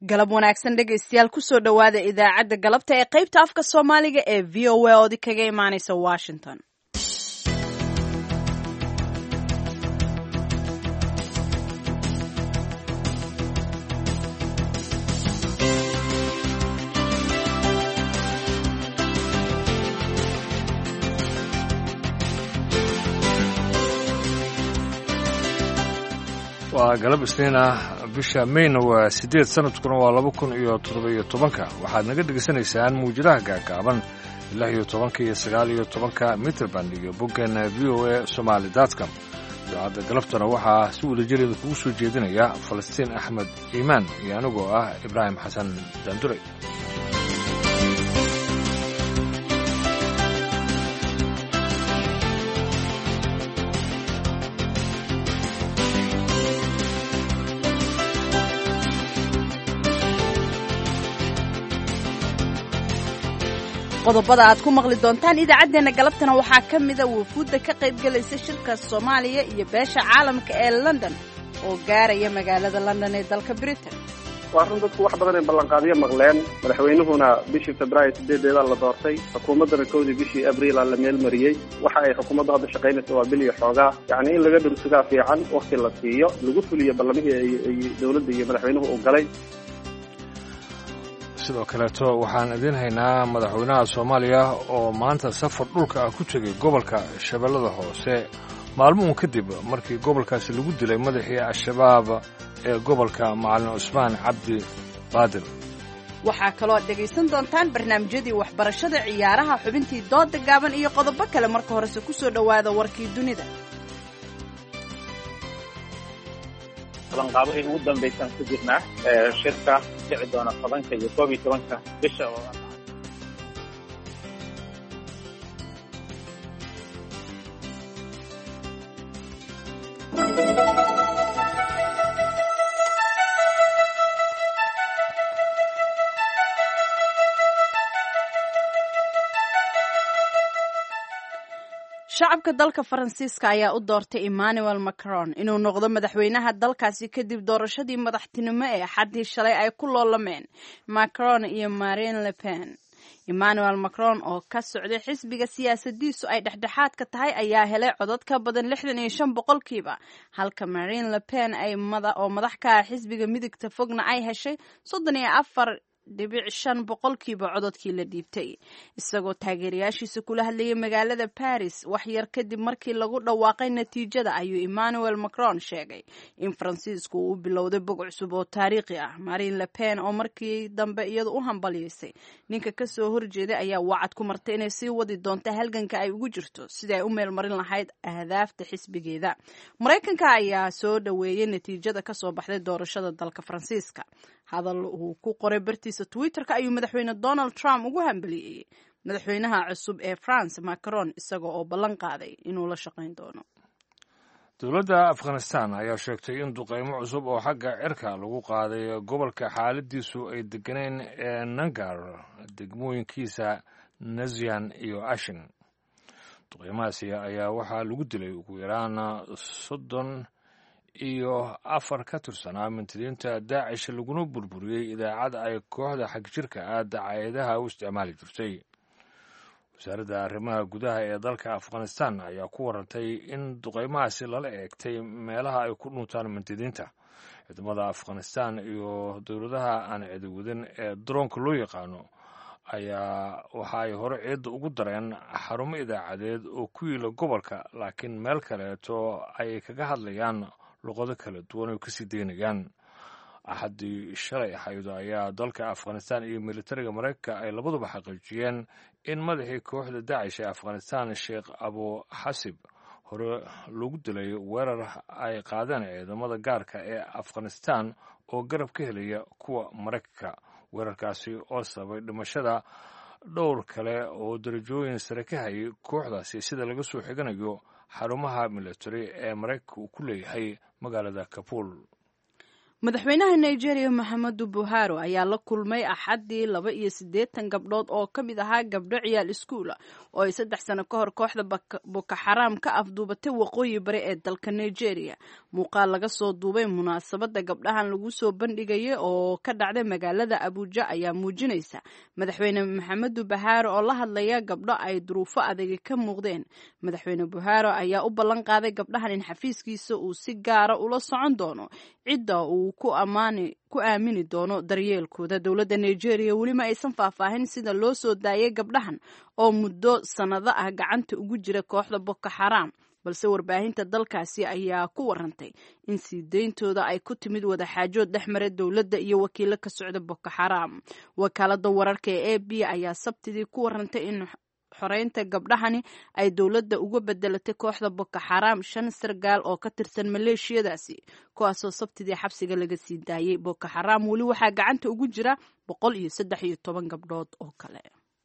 galab wanaagsan dhegaystayaal kusoo dhowaada idaacadda galabta ee qaybta afka soomaaliga ee v o a oodi kaga imaanaysa washington. waa galab isniin ah bisha mayna waa 8 sanadkuna waa 2017 waxaad naga dhegaysanaysaan muujadaha gaagaaban 16 iyo 19 mitrband iyo boggeena VOA Somali.com. idaacadda galabtana waxaa si wadajireeda kugu soo jeedinaya Falastiin Axmed Iimaan iyo anigoo ah Ibraahim Xasan Daandure. qodobada aad ku maqli doontaan idaacadeena galabtana waxaa ka mida wufuudda ka qayb galaysa shirka Soomaaliya iyo beesha caalamka ee London oo gaaraya magaalada London ee dalka Britain. Waxaan dadku wax badan ay ballanqaadiyo maqleen madaxweynuhuna bishii Febraayo 8 la doortay xukuumadda koodii bishii Abriil la meel mariyay waxa ay xukuumadda hadda shaqaynayso waa bil iyo xoogaa yani in laga dhursugaa fiican waqti la siiyo lagu fuliyo ballamihii ay dawladda iyo madaxweynuhu u galay. sidoo kaleeto waxaan idin haynaa madaxweynaha Soomaaliya oo maanta safar dhulka ah ku tagay gobolka Shabeellada Hoose maalmo kadib markii gobolkaasi lagu dilay madaxii Al-Shabaab ee gobolka Macalin Cusmaan Cabdi Baadil. waxaa kaloo dhegaysan doontaan barnaamijyadii waxbarashada ciyaaraha xubintii dooda gaaban iyo qodobo kale marka horese ku soo dhawaada warkii dunida. qaabay ugu dambaysan ku jirnaa shirka dhici doona 10 iyo 12 bisha oo shacabka dalka Faransiiska ayaa u doortay Emmanuel Macron inuu noqdo madaxweynaha dalkaasi kadib doorashadii madaxtinimo ee xadii shalay ay ku loolameen Macron iyo Marine Le Pen. Emmanuel Macron oo ka socday xisbiga siyaasadiisu ay dhexdhexaadka tahay ayaa helay codad ka badan 65%, halka Marine Le Pen ay madax ka xisbiga midigta fogna ay heshay 34.5% codadkii la dhiibtay. isagoo taageerayaashiisa kula hadlayay magaalada Paris wax yar kadib markii lagu dhawaaqay natiijada ayuu Emmanuel Macron sheegay in Faransiisku uu bilowday bog cusub oo taariikhi ah. Marine Le Pen oo markii dambe iyadu u hambalyeysay ninka ka soo horjeeday ayaa wacad ku martay inay sii wadi doonto halganka ay ugu jirto sidii ay u meel marin lahayd ahdaafta xisbigeeda. Mareykanka ayaa soo dhaweeyay natiijada ka soo baxday doorashada dalka Faransiiska. hadal uu ku qoray bartiisa Twitter-ka ayuu madaxweyne Donald Trump ugu hambaliyay madaxweynaha cusub ee France Macron isagoo oo ballan qaaday inuu la shaqayn doono. dowladda Afghanistan ayaa sheegtay in duqeymo cusub oo xagga cirka lagu qaaday gobolka xaaladiisu ay deganeen ee Nangar degmooyinkiisa Nazian iyo Ashin. duqeymahaasi ayaa waxaa lagu dilay ugu yaraan 34 ka tirsanaa mintidiinta Daacish laguna burburiyey idaacad ay kooxda xagjirka dacaayadaha u isticmaali jirtay. wasaaradda arrimaha gudaha ee dalka Afghanistan ayaa ku warantay in duqeymahaasi lala eegtay meelaha ay ku dhuntaan mintidiinta. ciidamada Afghanistan iyo dowladaha aan ciidawadin ee droonka loo yaqaano ayaa waxa ay hore ciidda ugu dareen xarumo idaacadeed oo ku yiila gobolka laakiin meel kaleeto ay kaga hadlayaan luqado kala duwan oo ka sii deynayaan. axadii shalay ahayd ayaa dalka Afghanistan iyo militariga Mareykanka ay labaduba xaqiijiyeen in madaxii kooxda Daacish ee Afghanistan Sheikh Abu Hasib hore lagu dilay weerar ay qaadeen ciidamada gaarka ee Afghanistan oo garab ka helaya kuwa Mareykanka. weerarkaasi oo sababay dhimashada dhowr kale oo darajooyin sare ka hayay kooxdaasi sida laga soo xiganayo xarumaha military ee Mareykanka uu ku leeyahay magaalada Kabul. madaxweynaha Nigeria Muhammadu Buhari ayaa la kulmay axadii 82 gabdhood oo ka mid ahaa gabdho ciyaal iskuul oo ay 3 sano ka hor kooxda Boko Haram ka afduubatay waqooyi bari ee dalka Nigeria. Muuqaal laga soo duubay munaasabada gabdhahan lagu soo bandhigay oo ka dhacday magaalada Abuja ayaa muujinaysa madaxweyne Muhammadu Buhari oo la hadlaya gabdho ay duruufo adag ka muuqdeen. Madaxweyne Buhari ayaa u ballan qaaday gabdhahan in xafiiskiisa uu si gaar ah ula socon doono cidda uu ku aamini doono daryeelkooda. Dowladda Nigeria weli ma aysan faahfaahin sida loo soo daayay gabdhahan oo muddo sanado ah gacanta ugu jira kooxda Boko Haram, balse warbaahinta dalkaasi ayaa ku warantay in sii deyntooda ay ku timid wadaxaajood dhexmaray dowladda iyo wakiilo ka socda Boko Haram. Wakaalada wararka ee AP ayaa Sabtidii ku warantay in xoreynta gabdhahani ay dowladda uga bedelatay kooxda Boko Haram 5 sargaal oo ka tirsan maleeshiyadaasi, kuwaasoo Sabtidii xabsiga laga sii daayay. Boko Haram weli waxaa gacanta ugu jira 113 gabdhood oo kale.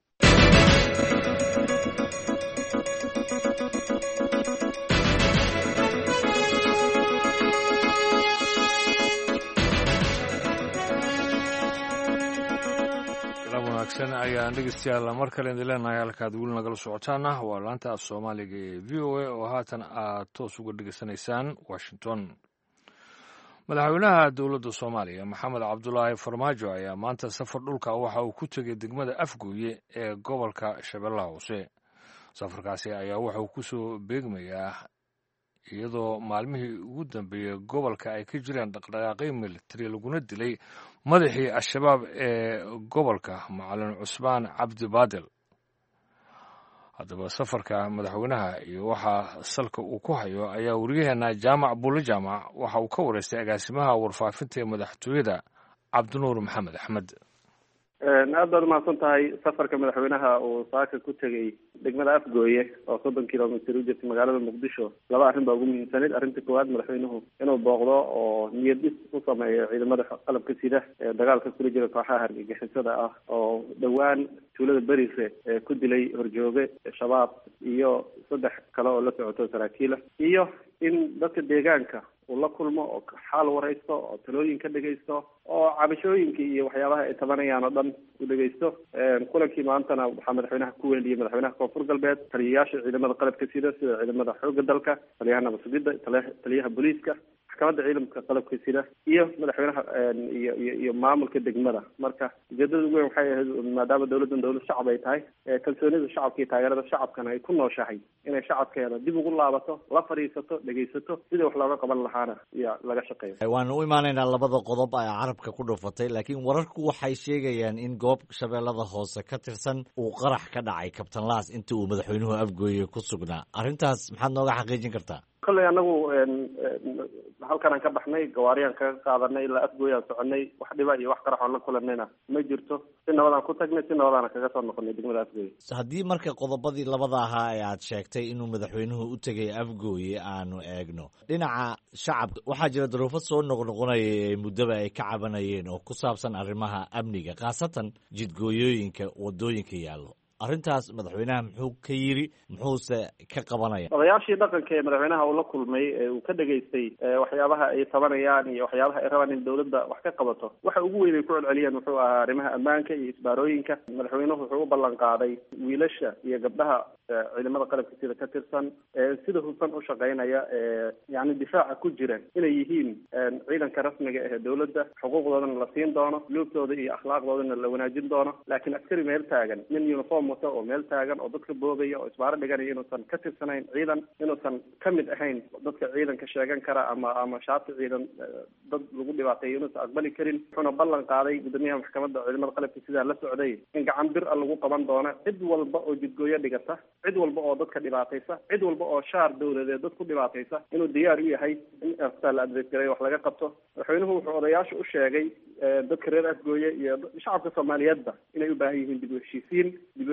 wanaagsan ayaan dhegeystayaal mar kale idin leenahay halkaad weli nagala socotaana waa laanta af Soomaaliga ee VOA oo haatan aad toos uga dhegeysanaysaan Washington. Madaxweynaha dowladda Soomaaliya Maxamed Cabdullaahi Farmaajo ayaa maanta safar dhulka waxa uu ku tegay degmada Afgooye ee gobolka Shabeellaha Hoose. Safarkaasi ayaa waxa uu ku soo beegmayaa iyadoo maalmihii ugu dambeeyay gobolka ay ka jireen dhaqdhaqaaqyo militari laguna dilay madaxii al-shabaab ee gobolka Macalin Cusmaan Cabdi Baadil. Haddaba safarka madaxweynaha iyo waxa salka uu ku hayo ayaa wariyaheena Jaamac Buule Jaamac waxa uu ka wareystay agaasimaha warfaafinta ee madaxtooyada Cabdinuur Maxamed Axmed. aad baad umahadsan tahay. safarka madaxweynaha uu saaka ku tegay degmada Afgooye oo 30 kilomitir u jirta magaalada Muqdisho, 2 arrin baa ugu muhiimsanayd. arrinta koowaad, madaxweynuhu inuu booqdo oo niyad dhis u sameeyo ciidamada qalabka sida ee dagaalka kula jira kooxaha argagixisada ah oo dhawaan tuulada Bariise ee ku dilay horjooge shabaab iyo 3 kale oo la socoto saraakiil iyo in dadka deegaanka uu la kulmo oo xaal wareysto oo talooyin ka dhageysto oo cabashooyinka iyo waxyaabaha ay tabanayaan oo dhan u dhageysto. kulankii maantana waxaa madaxweynaha ku weeliyay madaxweynaha Koonfur Galbeed, taliyayaasha ciidamada qalabka sida ciidamada xoogga dalka, taliyaha nabad sugidda, taliyaha booliiska, maxkamadda ciidamada qalabka sida iyo madaxweynaha iyo maamulka degmada. marka ujeedada ugu weyn waxay ahayd maadaama dowladdan dowlad shacab ay tahay, kalsoonida shacabka iyo taageerada shacabkana ay ku nooshahay, inay shacabkeeda dib ugu laabato, la fadhiisato, dhegeysato sidii wax looga qaban lahaana iyo laga shaqeeyo. waan u imaanaynaa labada qodob ee carabka ku dhufatay, laakiin wararku waxay sheegayaan in goob Shabeellada Hoose ka tirsan uu qarax ka dhacay Kabtan Laas intii uu madaxweynuhu Afgooye ku sugnaa. arrintaas maxaad nooga xaqiijin kartaa? kolley anagu halkan aan ka baxnay, gawaariyaan kaga qaadanay, ilaa Afgooye aan soconay, wax dhiba iyo wax qarax aan la kulanayna ma jirto. si nabadaan ku tagnay, si nabadaan kaga soo noqonay degmada Afgooye. haddii marka qodobadii labada ahaa ee aad sheegtay inuu madaxweynuhu u tegay Afgooye aanu eegno dhinaca shacabka, waxaa jira duruufo soo noqnoqonaya ee muddaba ay ka cabanayeen oo ku saabsan arrimaha amniga, khaasatan jidgooyooyinka wadooyinka yaallo. arrintaas madaxweynaha muxuu ka yiri, muxuuse ka qabanaya? odayaashii dhaqanka ee madaxweynaha uu la kulmay ee uu ka dhageystay waxyaabaha ay tabanayaan iyo waxyaabaha ay rabaan in dowladda wax ka qabato, waxa ugu weyn ay ku celceliyeen wuxuu ahaa arrimaha ammaanka iyo isbaarooyinka. madaxweynuhu wuxuu u ballan qaaday wiilasha iyo gabdhaha ciidamada qalabka sida ka tirsan sida hufan u shaqeynaya yani difaaca ku jira inay yihiin ciidanka rasmiga ee dowladda, xuquuqdoodana la siin doono, luubtooda iyo akhlaaqdoodana la wanaajin doono. laakiin askari meel taagan, nin uniform wata oo meel taagan oo dadka boobaya oo isbaaro dhiganaya, inuusan ka tirsanayn ciidan, inuusan ka mid ahayn dadka ciidanka sheegan kara ama shaati ciidan dad lagu dhibaateeyo inuusan aqbali karin. wuxuuna ballan qaaday gudoomiyaha maxkamadda ciidamada qalabka sidaa la socday in gacan bir a lagu qaban doono cid walba oo jidgooyo dhigata, cid walba oo dadka dhibaataysa, cid walba oo shaar dowladeed dad ku dhibaataysa, inuu diyaar u yahay in aftaa la adreys gareeyo wax laga qabto. madaxweynuhu wuxuu odayaasha u sheegay dadka reer Afgooye iyo shacabka Soomaaliyeedba inay u baahan yihiin dib u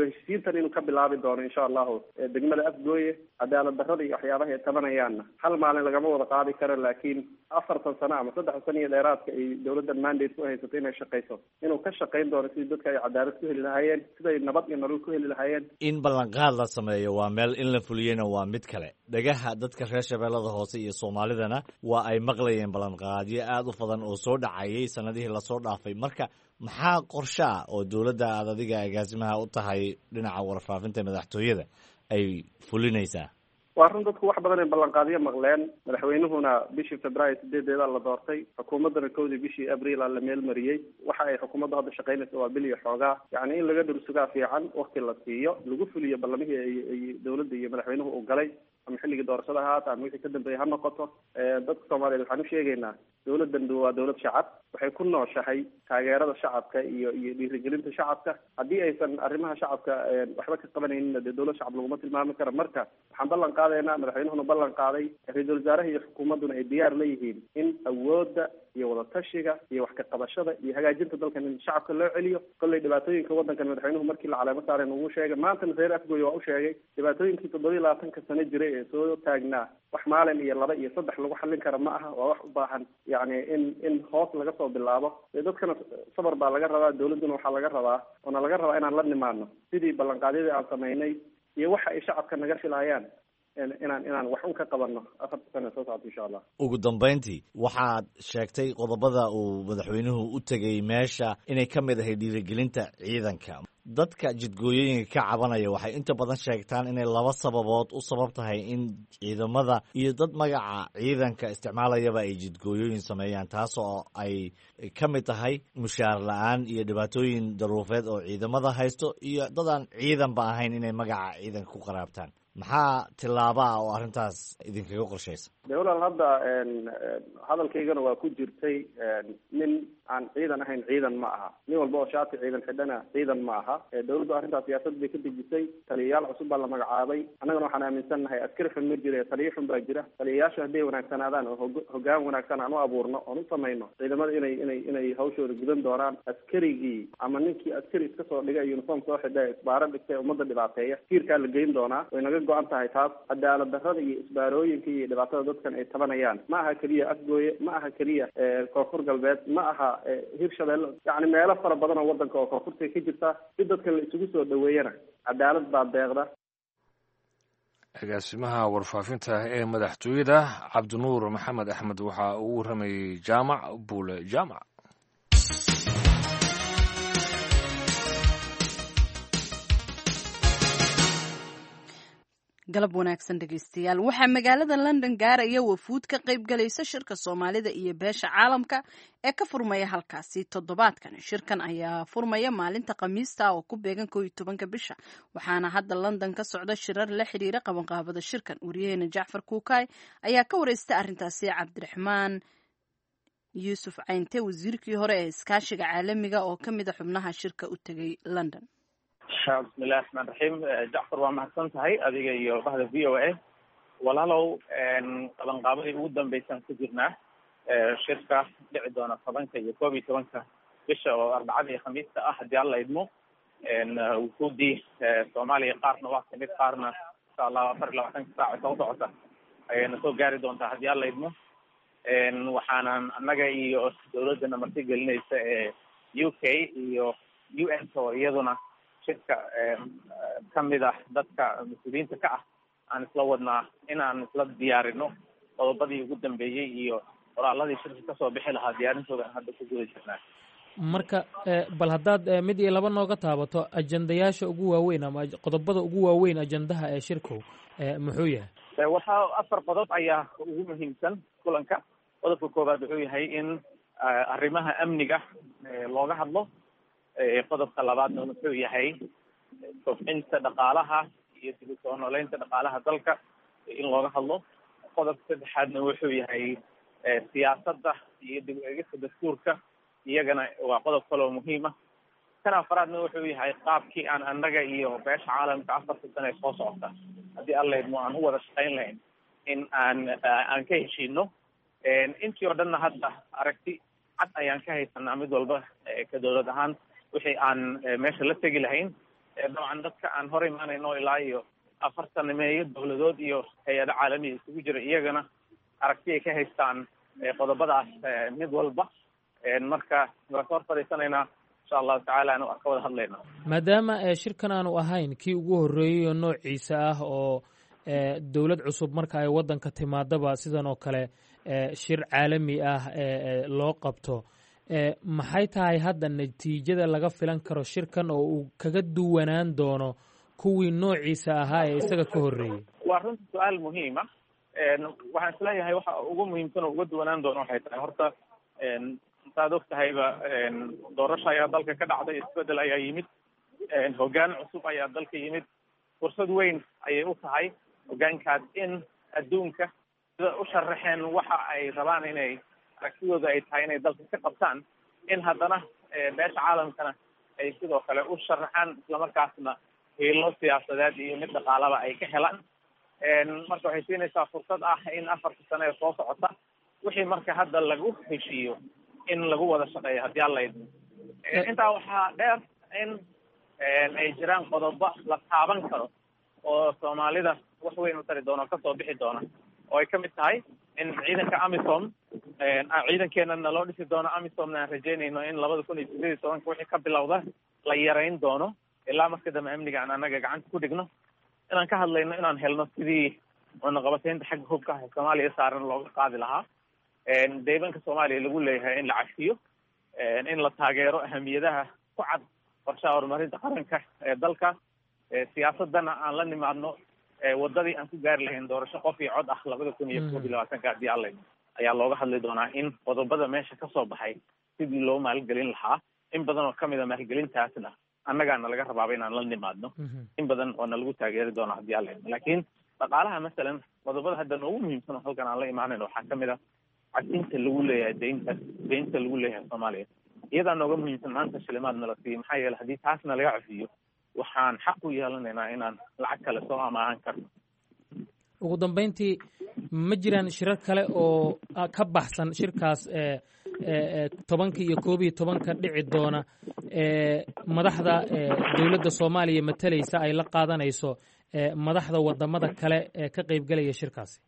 heshiisiintan inuu ka bilaabi doono insha allahu degmada afgooye. cadaalad darrada iyo waxyaabaha ay tabanayaanna hal maalin lagama wada qaadi karo, laakiin 4 sano ama 3 sano iyo dheeraadka ay dowladdan mandate ku haysato inay shaqayso, inuu ka shaqayn doono sidii dadka ay cadaalad ku heli lahaayeen, siday nabad iyo nolol ku heli lahaayeen. in ballanqaad la sameeyo waa meel, in la fuliyena waa mid kale. dhagaha dadka reer shabeellada hoose iyo soomaalidana waa ay maqlayeen ballanqaadyo aad u badan oo soo dhacayay sanadihii lasoo dhaafay. marka maxaa qorshe ah oo dowladda aad adiga agaasimaha u tahay dhinaca warfaafinta madaxtooyada ay fulinaysaa? waa run, dadku wax badan ay ballanqaadyo maqleen. madaxweynuhuna bishii Febraayo 8 la doortay, xukuumaddana 1 bishii Abriil la meel mariyey. waxa ay xukuumadda hadda shaqaynayso waa bil iyo xoogaa, yacni in laga dhursugaa fiican, waqti la siiyo, lagu fuliyo ballamihii ay dowladda iyo madaxweynuhu u galay, ama xilligii doorashada ahaata ama wixii ka dambeeyay ha noqoto. dadka Soomaaliyeed waxaan u sheegaynaa dowladdan waa dowlad shacab, waxay ku nooshahay taageerada shacabka iyo dhiirigelinta shacabka. haddii aysan arrimaha shacabka waxba ka qabanaynin, dee dowlad shacab laguma tilmaami karo. marka waxaan ballan qaadaynaa, madaxweynuhuna ballan qaaday, ra-iisul wasaaraha iyo xukuumadduna ay diyaar la yihiin in awoodda iyo wadatashiga iyo wax ka qabashada iyo hagaajinta dalkan in shacabka loo celiyo. kolley dhibaatooyinka waddankan madaxweynuhu markii la caleemo saareen ugu sheegay, maantana reer afgooye waa u sheegay dhibaatooyinkii 27 sano jiray ee soo taagnaa wax maalin iyo 2 iyo 3 lagu xallin kara ma aha. waa wax u baahan yacni in hoos laga soo bilaabo. dadkana sabar baa laga rabaa, dowladduna waxaa laga rabaa oona laga rabaa inaan la nimaano sidii ballanqaadyadii aan samaynay iyo waxa ay shacabka naga filayaan inaan wax un ka qabanno 4 sano soo socota insha allah. ugu dambayntii waxaad sheegtay qodobada uu madaxweynuhu u tegay meesha inay ka mid ahay dhiirigelinta ciidanka. dadka jidgooyooyinka ka cabanaya waxay inta badan sheegtaan inay 2 sababood u sabab tahay in ciidamada iyo dad magaca ciidanka isticmaalayaba ay jidgooyooyin sameeyaan, taas oo ay ka mid tahay mushaar la-aan iyo dhibaatooyin daruufeed oo ciidamada haysto, iyo dadaan ciidanba ahayn inay magaca ciidanka ku qaraabtaan. maxaa tillaaba ah oo arrintaas idinkaga qorshaysa? walaal, hadda hadalkaygana waa ku jirtay, nin aan ciidan ahayn ciidan ma aha. nin walba oo shaati ciidan xidhana ciidan ma aha. dowladdu arrintaas siyaasad bay ka dejisay, taliyayaal cusub baa la magacaabay. annagana waxaan aaminsannahay askari xun ma jira, taliya xun baa jira. taliyayaashu hadday wanaagsanaadaan oo hoggaan wanaagsan aan u abuurno oon u samayno, ciidamada inay hawshooda gudan doonaan. askarigii ama ninkii askari iska soo dhigay uniform soo xidhay isbaaro dhigtay ummadda dhibaateeya, tiirkaa la geyn doonaa. way naga go-an tahay taas. cadaalad darrada iyo isbaarooyinka iyo dhibaatada dadkan ay tabanayaan ma aha keliya afgooye, ma aha keliya koonfur galbeed, ma aha hirshabeelle, yacni meelo fara badan oo waddanka oo koonfurta ka jirta. si dadkan la isugu soo dhaweeyana cadaalad baa deeqda. agaasimaha warfaafinta ee madaxtooyada cabdinuur maxamed axmed waxa uu waramayey jaamac buule jaamac. galab wanaagsan dhegeystayaal. waxaa magaalada London gaaraya wafuud ka qayb galaysa shirka Soomaalida iyo beesha caalamka ee ka furmaya halkaasi toddobaadkan. shirkan ayaa furmaya maalinta Khamiista oo ku beegan 11 bisha. waxaana hadda London ka socda shirar la xiriira qabanqaabada shirkan. wariyaheena Jacfar Kuukay ayaa ka wareystay arrintaasi Cabdiraxmaan Yuusuf Caynte, wasiirkii hore ee iskaashiga caalamiga oo ka mid ah xubnaha shirka u tegay London. bismillahi raxmaan raxiim. jacfar waa mahadsan tahay adiga iyo bahda v o a. walaalow qabanqaabadii ugu dambeysaan ku jirnaa shirka dhici doona 10 iyo 11 bisha oo Arbacada iyo Khamiista ah haddii alla idmo. wufuudii Soomaaliya qaarna waa kamid, qaarna insha allah 24 saac soo socota ayayna soo gaari doontaa haddii alla idmo. waxaanan annaga iyo dowladdana marti gelinaysa ee UK iyo UN oo iyaduna shirka ka mid ah dadka mas-uuliyiinta ka ah aan isla wadnaa inaan isla diyaarino qodobadii ugu dambeeyey iyo qoraaladii shirka kasoo bixi lahaa diyaarintooda aan hadda ku guda jirnaa. marka bal haddaad mid iyo laba nooga taabato ajandayaasha ugu waaweyn ama qodobada ugu waaweyn ajandaha ee shirku muxuu yahay? waxaa 4 qodob ayaa ugu muhiimsan kulanka. qodobka koowaad wuxuu yahay in arrimaha amniga looga hadlo. qodobka labaadna wuxuu yahay kobcinta dhaqaalaha iyo dib u soo nooleynta dhaqaalaha dalka in looga hadlo. qodobka saddexaadna wuxuu yahay siyaasadda iyo dib u eegista dastuurka, iyagana waa qodob kaloo muhiima. kan afaraadna wuxuu yahay qaabkii aan annaga iyo beesha caalamka 4 sano soo socota haddii alla idmo aan u wada shaqayn lahayn in aan ka heshiino. intii oo dhanna hadda aragti cad ayaan ka haysanaa mid walba ka dowlad ahaan wixii aan meesha la tegi lahayn. dabcan dadka aan hor imaanayno ilaa iyo 40 dowladood iyo hay-ado caalami isugu jira iyagana aragti ay ka haystaan qodobadaas mid walba marka waan hor fadhiisanaynaa insha allahu tacaala anu ka wada hadlayna maadaama shirkan aanu ahayn kii ugu horreeyey oo noociisa ah oo dowlad cusub marka ay waddanka timaadaba sidan oo kale shir caalami ah loo qabto maxay tahay hadda natiijada laga filan karo shirkan oo uu kaga duwanaan doono kuwii noociisa ahaa ee isaga ka horreeyey waa runta su-aal muhiima waxaan isleeyahay waxa ugu muhiimsan oo uga duwanaan doono waxay tahay horta saad og tahayba doorasho ayaa dalka ka dhacday isbedel ayaa yimid hoggaan cusub ayaa dalka yimid fursad weyn ayay u tahay hoggaankaas in adduunka sida u sharaxeen waxa ay rabaan inay aragtidooda ay tahay inay dalka ka qabtaan in haddana beesha caalamkana ay sidoo kale u sharaxaan islamarkaasna hiilo siyaasadeed iyo mid dhaqaalaba ay ka helaan marka waxay siinaysaa fursad ah in 4 sano ee soo socota wixii marka hadda lagu heshiiyo in lagu wada shaqeeyo haddii alla idmo intaa waxaa dheer in ay jiraan qodobo la taaban karo oo soomaalida wax weyn u tari doona o kasoo bixi doona oo ay ka mid tahay in ciidanka amisom ciidankeenana loo dhisi doono amisomna aan rajeynayno in 2018 wixii ka bilowda la yarayn doono ilaa marka dambe amniga aan anaga gacanta ku dhigno inaan ka hadlayno inaan helno sidii cunaqabataynta xagga hubka ah soomaaliya saaran looga qaadi lahaa deebanka soomaaliya lagu leeyahay in la cafiyo in la taageero ahamiyadaha ku cad qorshaha horumarinta qaranka ee dalka siyaasadana aan la nimaadno wadadii aan ku gaari lahayn doorasho qof iyo cod ah 2021 haddii alla ayaa looga hadli doonaa in qodobada meesha kasoo baxay sidii loo maalgelin lahaa in badan oo kamid a maalgelintaasna annagaana laga rabaaba inaan la nimaadno in badan oo na lagu taageeri doono haddii alla laakiin dhaqaalaha masalan qodobada hadda noogu muhiimsan oo halkan aan la imaanayno waxaa kamid a cadinta lagu leeyahay deynta lagu leeyahay soomaaliya iyadaa nooga muhiimsan maanta shilimaad nala siiyo maxaa yeele haddii taasna laga cafiyo waxaan xaq u yeelanaynaa inaan lacag kale soo amaahan karno ugu dambeyntii ma jiraan shirar kale oo ka baxsan shirkaas 10 iyo 11 dhici doona madaxda dowladda soomaaliya matalaysa ay la qaadanayso madaxda wadamada kale ee ka qaybgelaya shirkaasi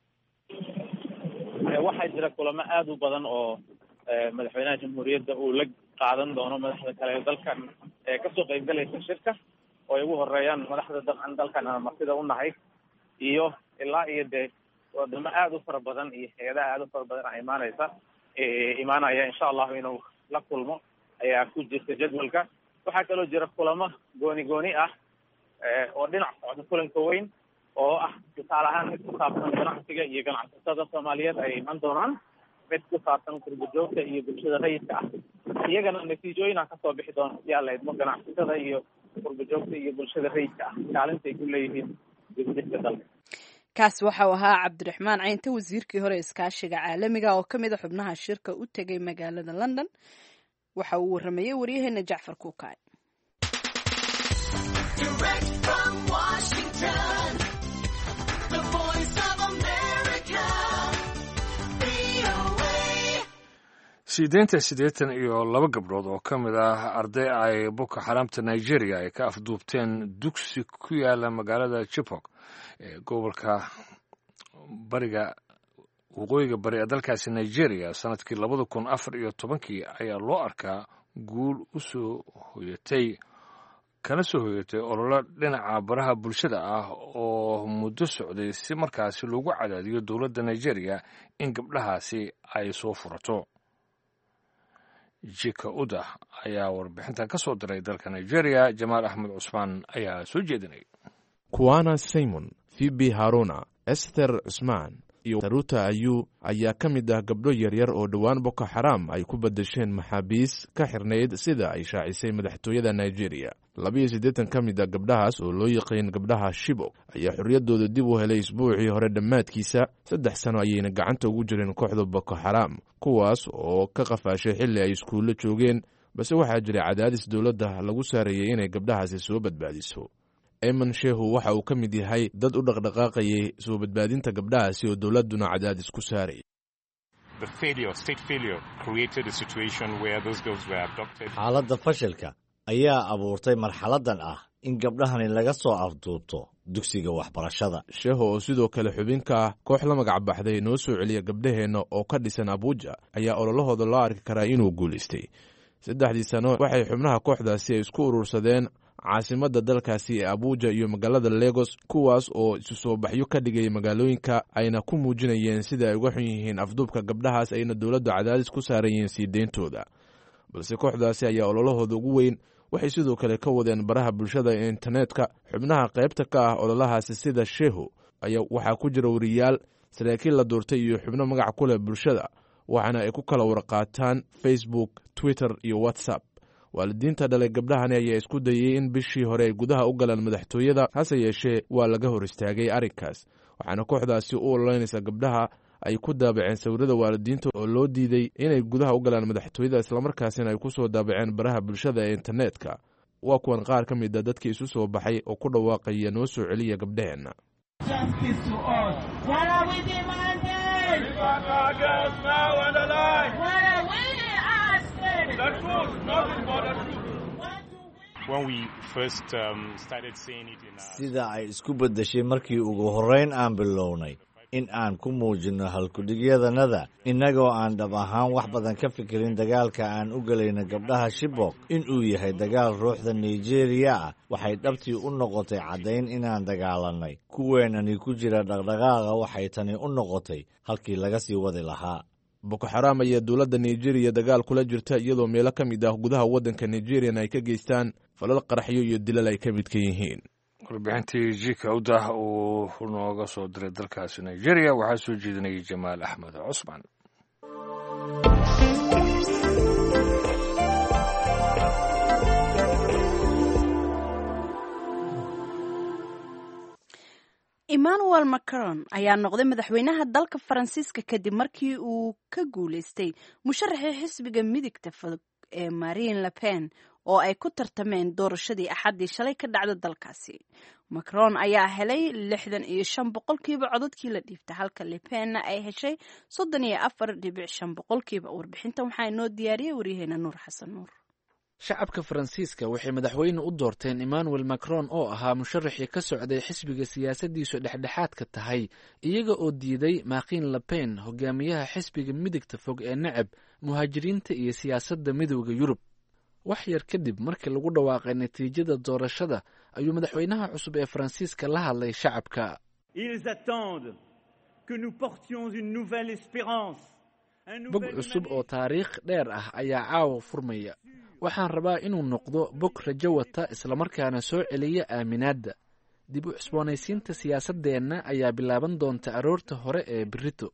waxaa jira kulamo aada u badan oo madaxweynaha jamhuuriyadda uu la qaadan doono madaxda kale ee dalkan kasoo qaybgalaysa shirka oo ay ugu horeeyaan madaxda dabcan dalkan aan martida u nahay iyo ilaa iyo dee wadamo aada u fara badan iyo hay-adaha aada u fara badan a imaanaya insha allahu inuu la kulmo ayaa ku jirta jadwalka waxaa kaloo jira kulamo gooni ah oo dhinac socda kulanka weyn oo ah tusaale ahaan mid ku saabsan ganacsiga iyo ganacsatada soomaaliyeed ay iman doonaan mid ku saabsan qurbajoogta iyo bulshada rayidka ah iyagana natiijooyina kasoo bixi doona yaa la idmo ganacsatada iyo qurbajoogta iyo bulshada rayidka ah kaalinta ay ku leeyihiin dibdhiska dalka kaas waxau ahaa cabdiraxmaan caynte wasiirkii hore iskaashiga caalamiga oo ka mid a xubnaha shirka u tegay magaalada london waxa uu waramayey waryaheena jacfar kuukaay sideenta 82 gabdhood oo ka mid ah arday ay boko xaramta nigeria ay ka afduubteen dugsi ku yaala magaalada Chibok ee gobolka bariga waqooyiga bari ee dalkaasi Nigeria sanadkii 2014 ayaa loo arkaa guul u soo hoyatay kana soo hoyatay olole dhinaca baraha bulshada ah oo muddo socday si markaasi loogu cadaadiyo dowladda Nigeria in gabdhahaasi ay soo furato. Jika Uda ayaa warbixintan ka soo diray dalka Nigeria. Jamaal Axmed Cusmaan ayaa soo jeedinay. Kuwana Simon, Phoebe Haruna, Esther Usman iyo Taruta Ayu ayaa ka mid ah gabdho yaryar oo dhowaan Boko Haram ay ku bedesheen maxaabiis ka xirnayd sida ay shaacisay madaxtooyada Nigeria. 82 ka mid ah gabdhahaas oo loo yaqaan gabdhaha Chibok ayaa xorriyadooda dib u helay isbuucii hore dhammaadkiisa 3 sano ayayna gacanta ugu jireen kooxda Boko Haram kuwaas oo ka qafaashay xilli ay iskuulo joogeen balse waxaa jiray cadaadis dowladda lagu saarayay inay gabdhahaasi soo badbaadiso. Eman Shehu waxa uu ka mid yahay dad u dhaqdhaqaaqayay soo badbaadinta gabdhahaasi oo dowladuna cadaadis ku saaray. xaaladda fashilka ayaa abuurtay marxaladan ah in gabdhahani laga soo afduubto dugsiga waxbarashada. sheho oo sidoo kale xubinka ah koox la magac baxday noo soo celiya gabdhaheenna oo ka dhisan abuuja ayaa ololahooda loo arki karaa inuu guulaystay. 3 sano waxay xubnaha kooxdaasi ay isku urursadeen caasimadda dalkaasi ee abuuja iyo magaalada Lagos, kuwaas oo isu soo baxyo ka dhigay magaalooyinka ayna ku muujinayeen sida ay uga xun yihiin afduubka gabdhahaas ayna dowladda cadaadis ku saarayeen sii deyntooda. balse kooxdaasi ayaa ololahooda ugu weyn waxay sidoo kale ka wadeen baraha bulshada ee internetka. xubnaha qaybta ka ah ololahaasi sida sheho ayaa waxaa ku jira wariyaal, saraakiil la doortay iyo xubno magac ku leh bulshada, waxaana ay ku kala warqaataan Facebook, Twitter iyo WhatsApp. waalidiinta dhalay gabdhahani ayaa isku dayay in bishii hore ay gudaha u galaan madaxtooyada, hase yeeshee waa laga hor istaagay arrinkaas. waxaana kooxdaasi u ololeynaysa gabdhaha ay ku daabaceen sawirada waalidiinta oo loo diiday inay gudaha u galaan madaxtooyada, islamarkaasina ay ku soo daabaceen baraha bulshada ee internetka. waa kuwan qaar ka mid a dadkii isu soo baxay oo ku dhawaaqaya noo soo celiya gabdhaheenna. sida ay isku beddeshay markii ugu horrayn aan bilownay in aan ku muujinno halkudhigyadanada innagoo aan dhab ahaan wax badan ka fikirin dagaalka aan u gelayna gabdhaha Chibok inuu yahay dagaal ruuxda Nigeria ah, waxay dhabtii u noqotay caddayn inaan dagaalannay. kuweenani ku jira dhaqdhaqaaqa waxay tani u noqotay halkii laga sii wadi lahaa. Boko Haram ayaa dowladda Nigeria dagaal kula jirta iyadoo meelo ka mid ah gudaha waddanka Nigeria ay ka geystaan falal qaraxyo iyo dilal ay ka mid ka yihiin. warbixintii jika udah uu nooga soo diray dalkaasi Nigeria waxaa soo jeedinayay Jamaal Axmed Cusman. Emmanuel Macron ayaa noqday madaxweynaha dalka Faransiiska kadib markii uu ka guuleystay musharaxii xisbiga midigta fog ee Marine Le Pen oo ay ku tartameen doorashadii Axaddii shalay ka dhacda dalkaasi. Macron ayaa helay 65% codadkii la dhiibtay halka Le Pen ay heshay 34.5%. warbixintan waxaa inoo diyaariyay waryaheena Nuur Xasan Nuur. shacabka Faransiiska waxay madaxweyne u doorteen Emmanuel Macron oo ahaa musharaxii ka socday xisbiga siyaasadiisu dhexdhexaadka tahay, iyaga oo diiday Marine Le Pen, hogaamiyaha xisbiga midigta fog ee necab muhaajiriinta iyo siyaasadda midowda Yurub. wax yar kadib markii lagu dhawaaqay natiijada doorashada ayuu madaxweynaha cusub ee Faransiiska la hadlay shacabka. Ils attendent que nous portions une nouvelle espérance. bog cusub oo taariikh dheer ah ayaa caawa furmaya. waxaan rabaa inuu noqdo bog rajo wata islamarkaana soo celiya aaminaadda. dib u cusboonaysiinta siyaasadeenna ayaa bilaaban doonta aroorta hore ee berrito.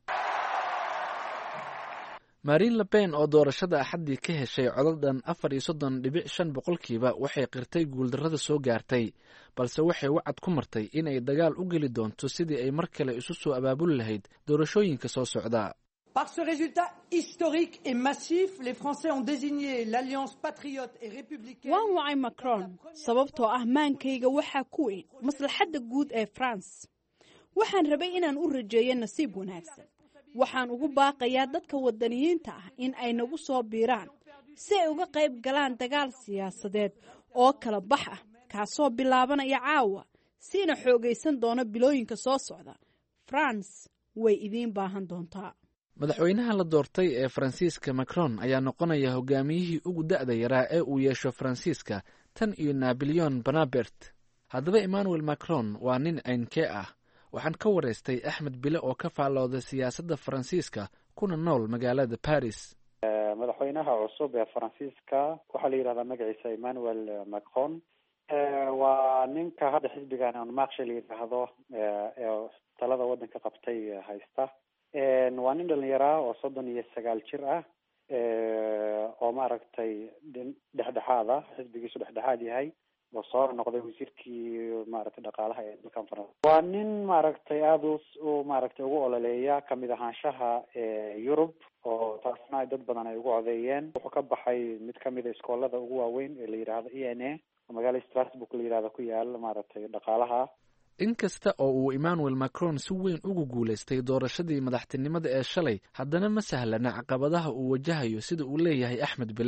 Marine Le Pen oo doorashada Axaddii ka heshay codaddan 34.5% waxay qirtay guuldarrada soo gaartay, balse waxay wacad ku martay inay dagaal u geli doonto sidii ay mar kale isu soo abaabuli lahayd doorashooyinka soo socda. Par ce résultat historique et massif, les Français ont désigné l'Alliance patriote et républicaine. Waan wacay Macron sababtoo ah maankayga waxaa ku weyn maslaxadda guud ee France. waxaan rabay inaan u rajeeyo nasiib wanaagsan. waxaan ugu baaqayaa dadka wadaniyiinta ah in ay nagu soo biiraan si ay uga qayb galaan dagaal siyaasadeed oo kala bax ah kaasoo bilaabanaya caawa siina xoogaysan doona bilooyinka soo socda. France way idiin baahan doontaa. madaxweynaha la doortay ee Faransiiska Macron ayaa noqonaya hogaamiyihii ugu da'da yaraa ee uu yeesho Faransiiska tan iyo Napoleon Bonaparte. haddaba Emmanuel Macron waa nin aynkee ah. waxaan ka wareystay Axmed Bile oo ka faallooda siyaasadda Faransiiska kuna nool magaalada Paris. madaxweynaha cusub ee Faransiiska waxaa la yidhahdaa magaciisa Emmanuel Macron. waa ninka hadda xisbigan aan Marche la yidhaahdo ee talada waddanka qabtay haysta. waa nin dhalinyara oo 39 jir ah oo maaragtay dhexdhexaad ah, xisbigiisu dhexdhexaad yahay, oo soo noqday wasiirkii maaragtay dhaqaalaha ee dalkan Faransa. waa nin maaragtay aada u maaragtay ugu ololeeya kamid ahaanshaha Yurub, oo taasna ay dad badan ay ugu codeeyeen. wuxuu ka baxay mid kamid a iskoolada ugu waaweyn ee la yidhaahdo ENA oo magaalada Strasbourg la yidhaahdo ku yaal maaragtay dhaqaalaha. inkasta oo uu Emmanuel Macron si weyn ugu guuleystay doorashadii madaxtinimada ee shalay, haddana ma sahlana caqabadaha uu wajahayo sida uu leeyahay Axmed Bile.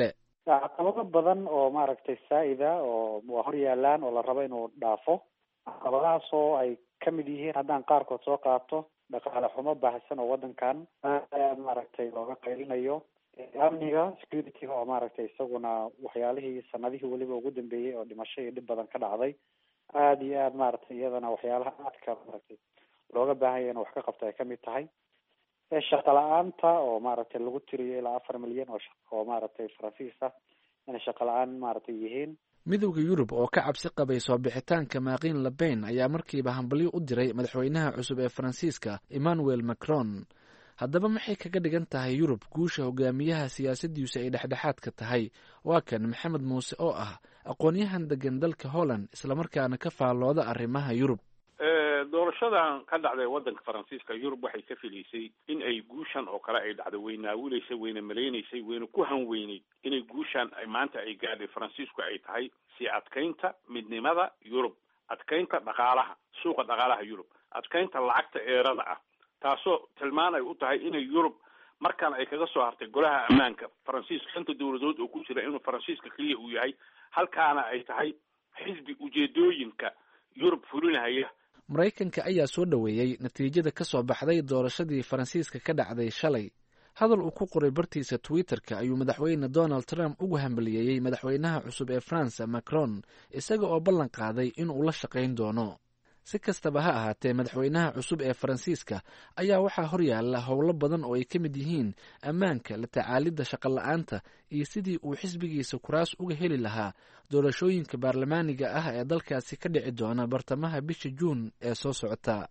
caqabado badan oo maaragtay saa'ida oo waa hor yaalaan oo la rabo inuu dhaafo. caqabadahaas oo ay kamid yihiin haddaan qaarkood soo qaato dhaqaale xumo baahsan oo wadankan maaragtay looga qaylinayo, amniga security-ga oo maaragtay isaguna waxyaalihii sanadihii weliba ugu dambeeyey oo dhimasho iyo dhib badan ka dhacday aada iyo aada maaragtay iyadana waxyaalaha aadka maaragtay looga baahanya in wax ka qabto ay kamid tahay. shaqa la-aanta oo maaragtay lagu tiriyo ilaa 4 milyan oo maaragtay faransiis ah inay shaqa la-aan maaragtay yihiin. midowda yurub oo ka cabsi qabay soo bixitaanka Marine Le Pen ayaa markiiba hambalyo u diray madaxweynaha cusub ee Faransiiska Emmanuel Macron. haddaba maxay kaga dhigan tahay yurub guusha hogaamiyaha siyaasadiisu ay dhexdhexaadka tahay? waa kan maxamed muuse oo ah aqoon-yahan degan dalka Holland islamarkaana ka faallooda arrimaha yurub. doorashadan ka dhacday wadanka Faransiiska yurub waxay ka filaysay in ay guushan oo kale ay dhacdo, weynaawilaysay, weyna maleynaysay, weyna ku hanweyneyd inay guushan ay maanta ay gaadhay Faransiisku ay tahay si adkaynta midnimada yurub, adkaynta dhaqaalaha, suuqa dhaqaalaha yurub, adkaynta lacagta eerada ah, taasoo tilmaan ay u tahay inay yurub markaan ay kaga soo hartay golaha ammaanka Faransiiska 5 dowladood oo ku jira inuu Faransiiska kaliya uu yahay, halkaana ay tahay xisbi ujeedooyinka yurub fulinaya. Maraykanka ayaa soo dhaweeyay natiijada ka soo baxday doorashadii Faransiiska ka dhacday shalay. hadal uu ku qoray bartiisa Twitter-ka ayuu madaxweyne Donald Trump ugu hambalyeeyay madaxweynaha cusub ee France Macron, isaga oo ballan qaaday in uu la shaqayn doono. si kastaba ha ahaatee madaxweynaha cusub ee Faransiiska ayaa waxaa horyaala howlo badan oo ay ka mid yihiin ammaanka, la tacaalidda shaqo la-aanta iyo sidii uu xisbigiisa kuraas uga heli lahaa doorashooyinka baarlamaaniga ah ee dalkaasi ka dhici doona bartamaha bisha Juun ee soo socota.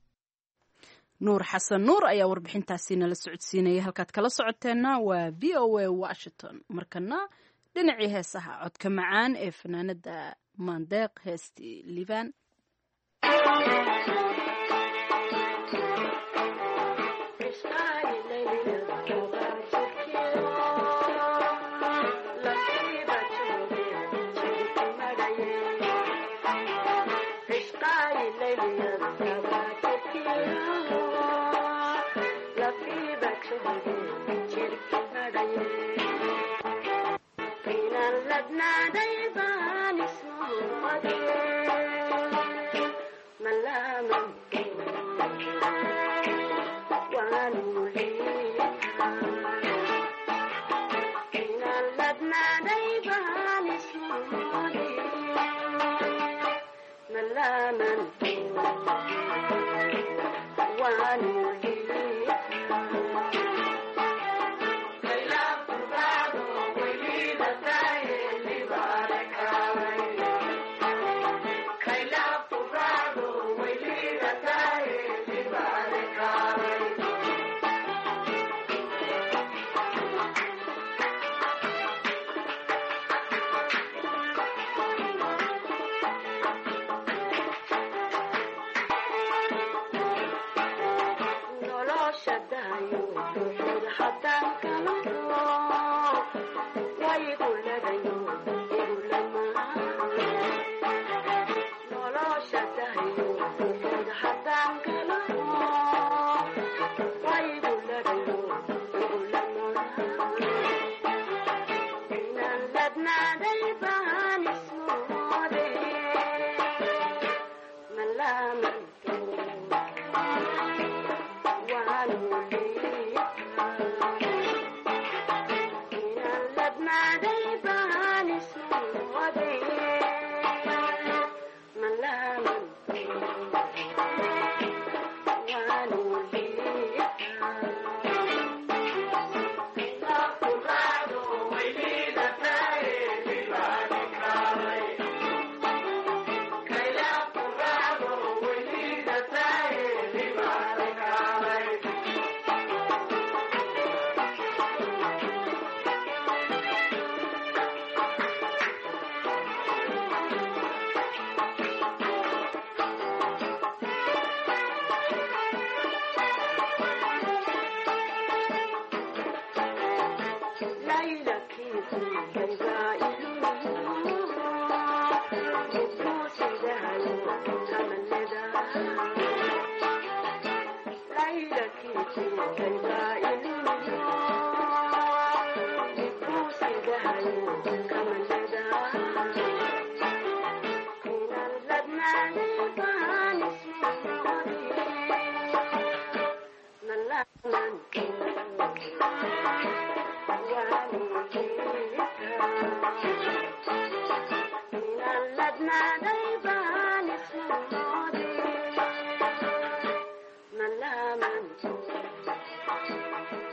nuur xasan nuur ayaa warbixintaasi nala socodsiinaya. halkaad kala socoteenna waa VOA Washington. markana dhinacii heesaha codka macaan ee fanaanada Mandeeq heestii Liban.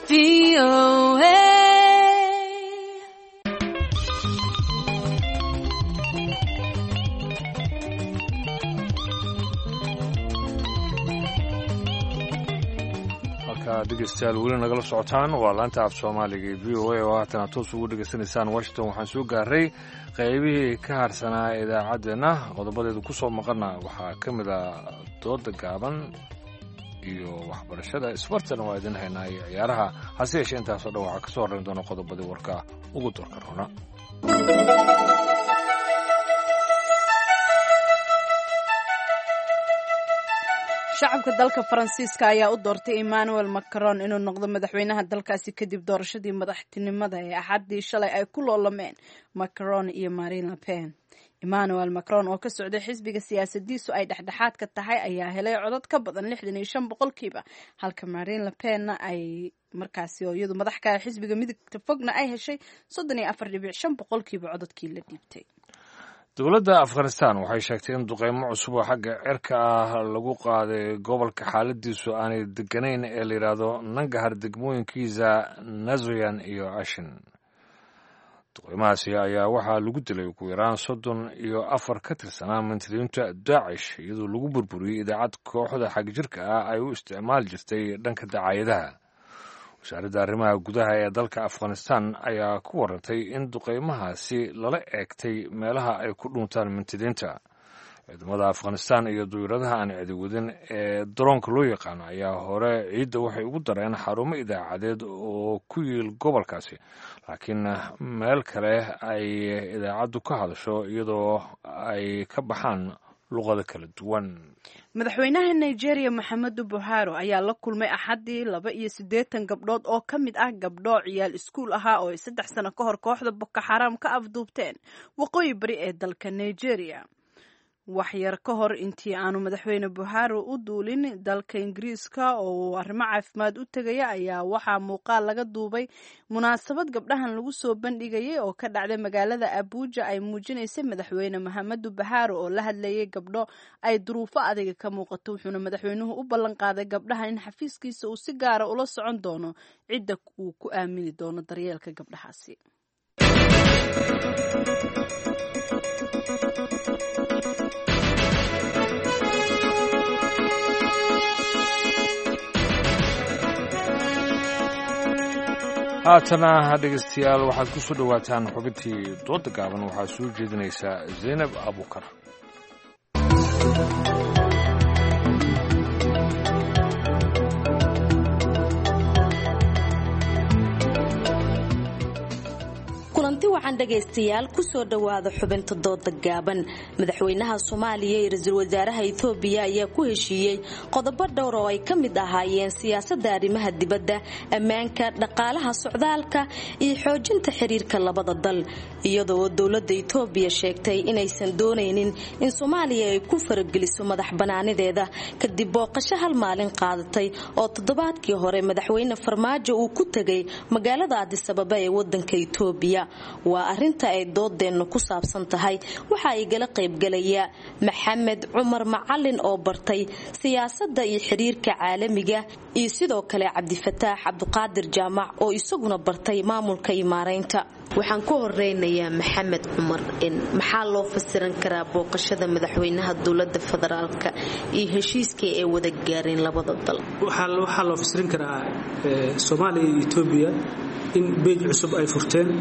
dhegeystayaal weli nagala socotaan waa laanta af soomaaliga ee v o a oo haatan aad toos ugu dhegaysanaysaan washington. waxaan soo gaaray qaybihii ka harsanaa idaacaddeenna qodobadeedu ku soo maqana waxaa ka mid a dooda gaaban iyo waxbarashada isbartana waa idin haynaa iyo ciyaaraha. hase yeeshee intaasoo dhan waxaa ka soo horrayn doona qodobadii warka ugu doorka roona. shacabka dalka faransiiska ayaa u doortay emmanuel macron inuu noqdo madaxweynaha dalkaasi kadib doorashadii madaxtinimada ee axaddii shalay ay ku loolameen macron iyo marine le pen. emmanuel macron oo ka socday xisbiga siyaasadiisu ay dhexdhexaadka tahay ayaa helay codad ka badan 65%, halka marine le penna ay markaasi oo iyadu madax ka xisbiga midigta fogna ay heshay 34.5% codadkii la dhiibtay. dowladda afghanistan waxay sheegtay in duqeymo cusub oo xagga cirka ah lagu qaaday gobolka xaaladiisu aanay deganayn ee la yidhaahdo nangahar degmooyinkiisa nazoyan iyo ashin. duqeymahaasi ayaa waxaa lagu dilay ugu yaraan 34 ka tirsanaa mintidiinta daacish iyadoo lagu burburiyey idaacad kooxda xagjirka ah ay u isticmaali jirtay dhanka dacaayadaha. wasaaradda arrimaha gudaha ee dalka afghanistan ayaa ku warantay in duqeymahaasi lala eegtay meelaha ay ku dhuuntaan mintidiinta. ciidamada afghanistan iyo duyuradaha aan cidi wadin ee daroonka loo yaqaano ayaa hore ciidda waxay ugu dareen xarumo idaacadeed oo ku yiil gobolkaasi, laakiin meel kale ay idaacaddu ka hadasho iyadoo ay ka baxaan luqado kala duwan. madaxweynaha Nigeria Muhammadu Buhari ayaa la kulmay axadii 82 gabdhood oo ka mid ah gabdho ciyaal iskuul ahaa oo 3 sano ka hor kooxda Boko Haram ka afduubteen waqooyi bari ee dalka Nigeria. wax yar ka hor intii aanu madaxweyne Buhari u duulin dalka Ingiriiska oo arrimo caafimaad u tagaya ayaa waxaa muuqaal laga duubay munaasabad gabdhahan lagu soo bandhigayay oo ka dhacday magaalada Abuja ay muujinaysay madaxweyne Muhammadu Buhari oo la hadlayay gabdho ay duruufo adag ka muuqato, wuxuuna madaxweynuhu u ballan qaaday gabdhaha in xafiiskiisa uu si gaar ah ula socon doono cidda uu ku aamini doono daryeelka gabdhahaasi. haatana dhegeystayaal waxaad ku soo dhowaataan xubintii dooda gaaban. waxaa soo jeedinaysaa Zainab Abukar. kulanti wacan dhagaystayaal ku soo dhawaada xubinta dooda gaaban. madaxweynaha Soomaaliya iyo ra'iisul wasaaraha Itoobiya ayaa ku heshiiyay qodobo dhowr oo ay ka mid ahaayeen siyaasadda arrimaha dibadda, ammaanka, dhaqaalaha, socdaalka iyo xoojinta xiriirka labada dal, iyadoo dowladda Itoobiya sheegtay inaysan doonaynin in Soomaaliya ay ku farageliso madax banaanideeda kadib booqasho hal maalin qaadatay oo toddobaadkii hore madaxweyne Farmaajo uu ku tagay magaalada Addis Ababa ee wadanka Itoobiya. waa arinta ay doodeenna ku saabsan tahay. waxa ay gala qaybgalaya Maxamed Cumar Macalin oo bartay siyaasadda iyo xiriirka caalamiga iyo sidoo kale Cabdifataax Cabdiqaadir Jaamac oo isaguna bartay maamulka iyo maareynta. waxaan ku horeynayaa Maxamed Cumar, maxaa loo fasiran karaa booqashada madaxweynaha dowladda federaalka iyo heshiiska ay wada gaareen labada dal? waxaa loo fasirin karaa Soomaaliya iyo Itoobiya in beej cusub ay furteen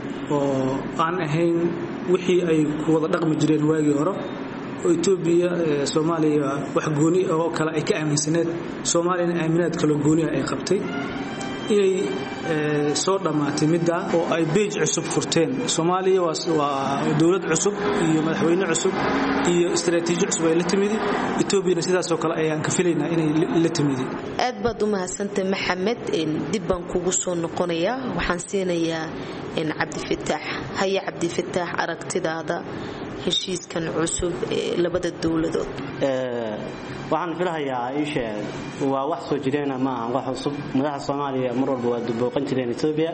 oo aan ahayn wixii ay ku wada dhaqmi jireen waagii hore oo Itoobiya Soomaaliya wax gooni oo kale ay ka aaminsaneed, Soomaaliyana aaminaad kale gooni ay qabtay inay soo dhamaatay midda oo ay beej cusub furteen. Soomaaliya waa dawlad cusub iyo madaxweyne cusub iyo istiraatiiji cusub ay la timid. Itoobiyana sidaas oo kale ayaan ka filaynaa inay la timid. aad baad u mahadsantahay Maxamed. dib baan kugu soo noqonayaa, waxaan siinayaa Cabdifataax. haya Cabdifataax, aragtidaada heshiiskan cusub ee labada dawladood. waxaan filahayaa waa wax soo jireena ma aha wax cusub. madaxda Soomaaliya mar walba waa dubooqan jireen Itoobiya.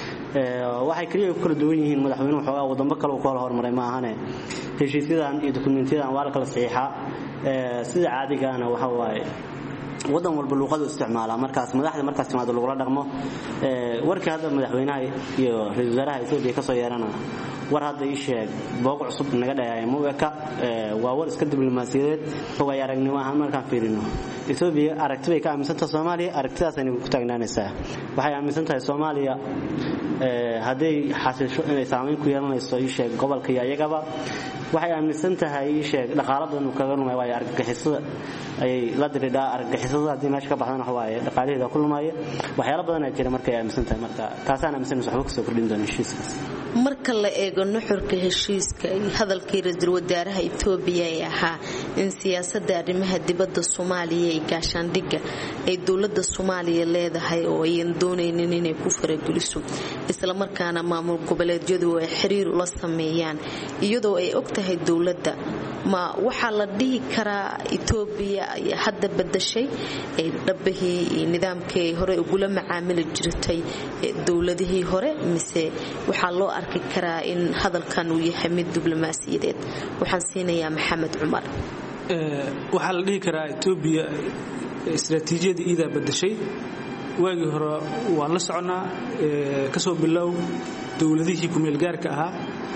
waxay kaliya ku kala duwan yihiin madaxweynuhu xoogaa wadamo kale uu kala hormaray ma ahane. heshiisyadan iyo dukumeentiyadan waa la kala saxiixaa. sida caadigaana waxa waaye wadan walba luqadu isticmaala markaas madaxda markaas timaado lagula dhaqmo warkii hadda madaxweynaha iyo ra'iisul wasaaraha Itoobiya ka soo yeerana war hadda ii sheeg booq cusub naga dhayaay Muweka waa war iska diblomaasiyadeed oo ay aragnimo ahaan markaan fiirino Itoobiya aragtida ka aaminsantahay Soomaaliya aragtidaas ay ku taagnaanaysaa waxay aaminsantahay Soomaaliya haday xasisho inay saameyn ku yeelanayso ii sheeg gobolka iyo ayagaba waxay aaminsan tahay ii sheeg dhaqaale badan kaga lumay way argagixisada ay la diridhaa argagixisada hadii meesha ka baxdana waaye dhaqaalaheeda ku lumaya waxyaalo badan ay jira markay aaminsan tahay marka taasaan aaminsan waxba ka soo kordhin doona heshiiskaas marka la eego nuxurka heshiiska iyo hadalkii ra'iisul wasaaraha Itoobiya ee ahaa in siyaasadda arrimaha dibadda Soomaaliya ay gaashaandhigga ay dawladda Soomaaliya leedahay oo ay doonayeen inay ku farageliso isla markaana maamul goboleedyadu ay xiriir ula sameeyaan iyadoo ay ogtahay dawladda ma waxa la dhihi karaa Itoobiya ay hadda bedeshay ee dhabihii nidaamkii hore ugu la macaamili jirtay dawladihii hore mise waxa loo arki karaa in hadalkan uu yahay mid diblomaasiyadeed waxaan siinayaa Maxamed Cumar waxa la dhihi karaa Itoobiya istiraatiijiyada ida bedeshay waagi hore waan la soconaa ka soo bilow dawladihii ku meel gaarka ahaa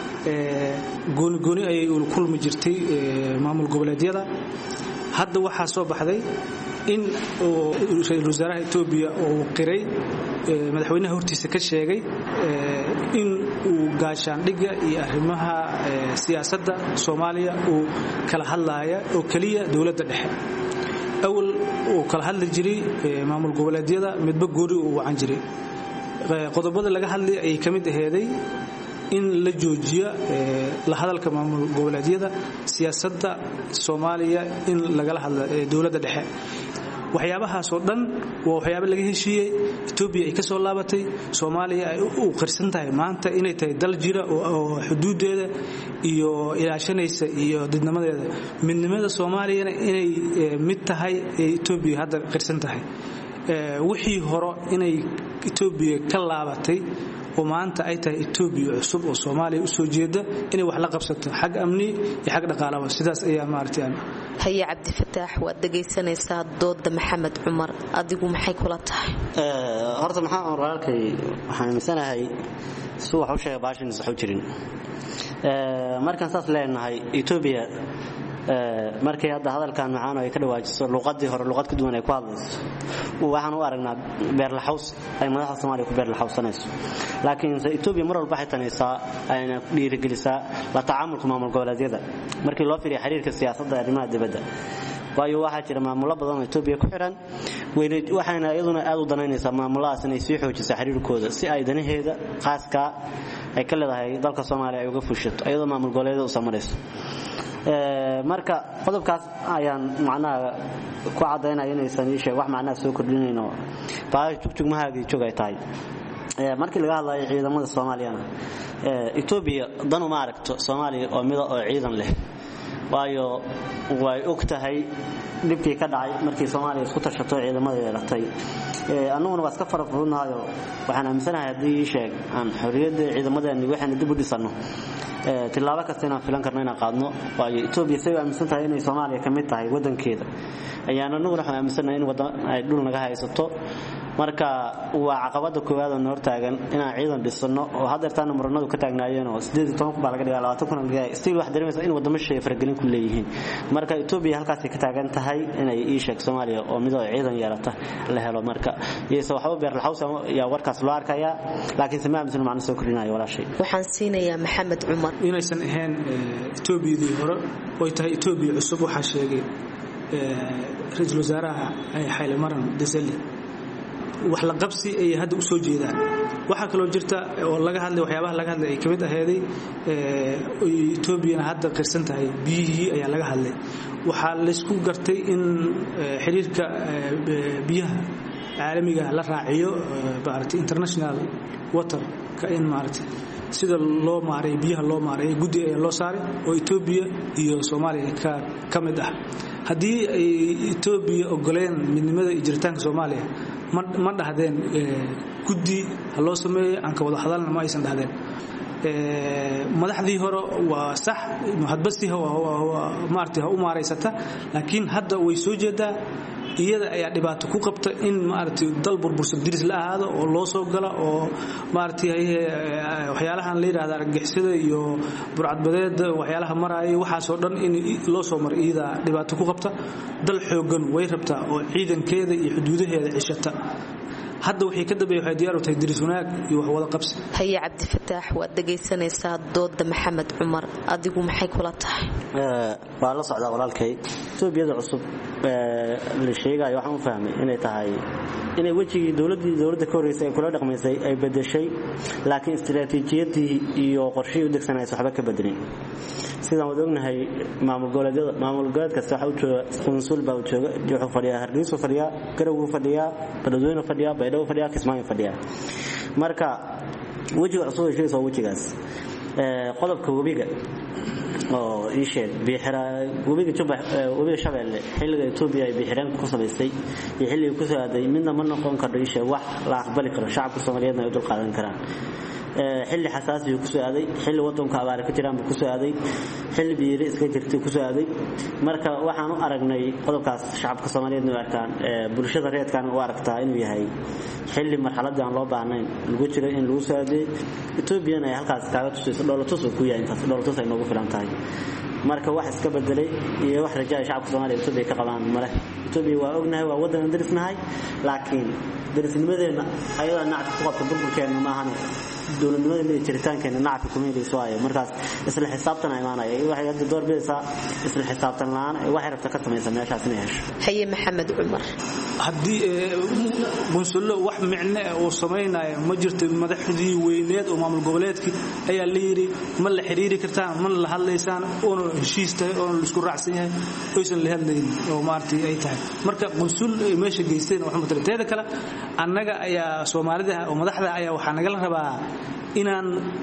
gooni ay u kulmi jirtay maamul goboleedyada hadda waxa soo baxday in ra'iisul wasaaraha Itoobiya uu qiray madaxweynaha hortiisa ka sheegay in uu gaashaandhigga iyo arrimaha siyaasadda Soomaaliya uu kala hadlaaya oo kaliya dawladda dhexe awal uu kala hadli jiray maamul goboleedyada midba goori uu wacan jiray qodobada laga hadlay ay kamid aheeday in la joojiyo la hadalka maamul goboleedyada siyaasadda Soomaaliya in laga hadlo dawladda dhexe waxyaabahaas oo dhan waa waxyaabo laga heshiiyay Itoobiya ay ka soo laabatay Soomaaliya ay u qirsan tahay maanta inay tahay dal jira oo xuduudeeda iyo ilaashanaysa iyo dadnimadeeda midnimada Soomaaliyana inay mid tahay Itoobiya hadda qirsan tahay wixii hore inay Itoobiya ka laabatay oo maanta ay tahay Itoobiya cusub oo Soomaaliya u soo jeeda inay wax la qabsato xag amni iyo xag dhaqaalaha sidaas ayaa maartay haya Cabdi Fataax waad dhageysanaysaa dooda Maxamed Cumar adigu maxay kula tahay horta maxaa wararkay waxaan misanahay soo wax u sheegay baashin sax u jirin markaan saas leenahay Itoobiya markay hadda hadalkan macaan ay ka dhawaajiso luqadii hore luqad ka duwan ay ku hadlayso waxaan u aragnaa beer la xaws ay madaxda Soomaaliya ku beer la xawsanayso laakiin Itoobiya mar walba waxay tanaysaa ayna dhiirigelisaa la tacaamulka maamul goboleedyada markii loo fiiriyo xiriirka siyaasadda arrimaha dibadda waayo waxa jira maamulo badan oo Itoobiya ku xiran waxayna iyaduna aad u danaynaysaa maamuladaas inay sii xoojiso xiriirkooda si ay danaheeda khaaska ay ka leedahay dalka Soomaaliya ay uga fushato iyadoo maamul goboleedyada u samarayso marka qodobkaas ayaan macnaha ku cadeynaa inaysan sheeg wax macnaha soo kordhinayno baa jugmahaagii joogay tahay markii laga hadlayo ciidamada Soomaaliyana Itoobiya dan uma aragto Soomaaliya oo mid oo ciidan leh waayo way ogtahay dibkii ka dhacay markii Soomaaliya isku tashato ciidamada yeelatay annaguna waa iska farafurnayo waxaan aaminsanahay hadii sheeg aan xorriyadda ciidamadeena waxaan dib u dhisano tilaabo kasta inaan filan karno inaan qaadno waayo Itoobiya say aaminsan tahay inay Soomaaliya ka mid tahay wadankeeda ayaan annaguna waxaan aaminsanahay in wadan ay dhul naga haysato marka waa caqabada koowaad oo hor taagan inaan ciidan dhisano oo hadeertaan muranadu ka taagnaayeen oo 18 baa laga dhigay 20 kuna laga stiil wax dareemaysa in wadamo shay fargelin ku leeyihiin marka Itoobiya halkaas ka taagan tahay inay ii sheeg Soomaaliya oo mid oo ciidan yeelata la helo marka yeesoo waxba beer la xawsa ya warkaas loo arkaya laakiin sama aaminsan macna soo korinayo wala shay waxaan siinayaa Maxamed Cumar inaysan ahayn Itoobiyadii hore oo tahay Itoobiya cusub waxa sheegay ra'iisul wasaaraha ay Haile Mariam Desalegn wax la qabsi ay hadda u soo jeedaan waxa kale oo jirta oo laga hadlay waxyaabaha laga hadlay ay kamid aheeday Itoobiya hadda qirsan tahay biyihii ayaa laga hadlay waxa la isku gartay in xiriirka biyaha caalamiga la raaciyo baarti international water ka in maartay sida loo maaray biyaha loo maaray gudi ay loo saaray oo Itoobiya iyo Soomaaliya ka mid ah hadii ay Itoobiya ogoleen midnimada iyo jiritaanka Soomaaliya ma dhahdeen gudi loo sameeyay aan ka wada hadalna ma aysan dhahdeen madaxdii hore waa sax muhadbasti waa maartay u maareysata laakiin hadda way soo jeedaa iyada ayaa dhibaato ku qabta in maaragtay dal burbursan diris la ahaado oo loo soo gala oo maaragtay waxyaalahan la yiraahdo argagixisada iyo burcadbadeed waxyaalaha maraya waxaas oo dhan in loo soo mar iyada dhibaato ku qabta dal xoogan way rabtaa oo ciidankeeda iyo xuduudaheeda cishata hadda wixii ka dambeeyay waxay diyaar u tahay diris wanaag iyo wax wada qabsi haya cabdi fataax waad dhageysanaysaa dooda maxamed cumar adigu maxay kula tahay waa la socdaa walaalkay Toobiyada cusub la sheegay waxaan u fahmay inay tahay inay wajigii dawladda ka horeysay ay kula dhaqmaysay ay bedeshay laakiin istiraatiijiyadii iyo qorshihii u degsanaysa waxba ka bedelin sidaan wada ognahay maamul goboleed kasta waxa uu jooga consul baa uu jooga wuxuu fadhiyaa Hargeysa fadhiyaa Garowe fadhiyaa Badweyn fadhiyaa Baydhabo fadhiyaa Kismaayo fadhiyaa marka wajiga cusub ee sheegay wajigaas qodobka webiga oo isheed biixira webiga Shabeelle xilliga Itoobiya ay biixireen ku sameysay iyo xilliga ku soo aaday midna ma noqon karo isheed wax la aqbali karo shacabka Soomaaliyeedna ay dul qaadan karaan xilli xasaasi ku soo aaday xilli wadanka abaar ka jiraan ku soo aaday xilli biir iska jirtay ku soo aaday marka waxaan u aragnay qodobkaas shacabka Soomaaliyeed oo arkaan bulshada reedkan oo aragtaa inuu yahay xilli marxaladda aan loo baahnayn lagu jiro in lagu soo aaday Itoobiyana ay halkaas kaaga tusayso dowladda ku yahay intaas dowladda ay noogu filan tahay marka wax iska bedelay iyo wax rajaa shacabka Soomaaliyeed Itoobiya ka qabaan male Itoobiya waa ognahay waa wadan darisnahay laakiin darisnimadeena ayada nacad ku qabta burburkeena ma ahan dowladnimada iyo jiritaankeena nacad ku meelayso ay markaas isla xisaabtan ay maanay waxay hadda door bidaysaa isla xisaabtan laan waxay rabta ka sameeysan meeshaas inay hesho haye maxamed cumar haddii bunsulo wax micne oo sameynaya ma jirto madaxdii weyneed oo maamul goboleedkii ayaa la yiri ma la xiriiri kartaan ma la hadlaysaan oo heshiistay oo la isku raacsan yahay oysan la hadlayn oo maartii ay tahay marka bunsul meesha geysteen wax matalateeda kale annaga ayaa Soomaalida oo madaxda ayaa waxa naga la rabaa inaan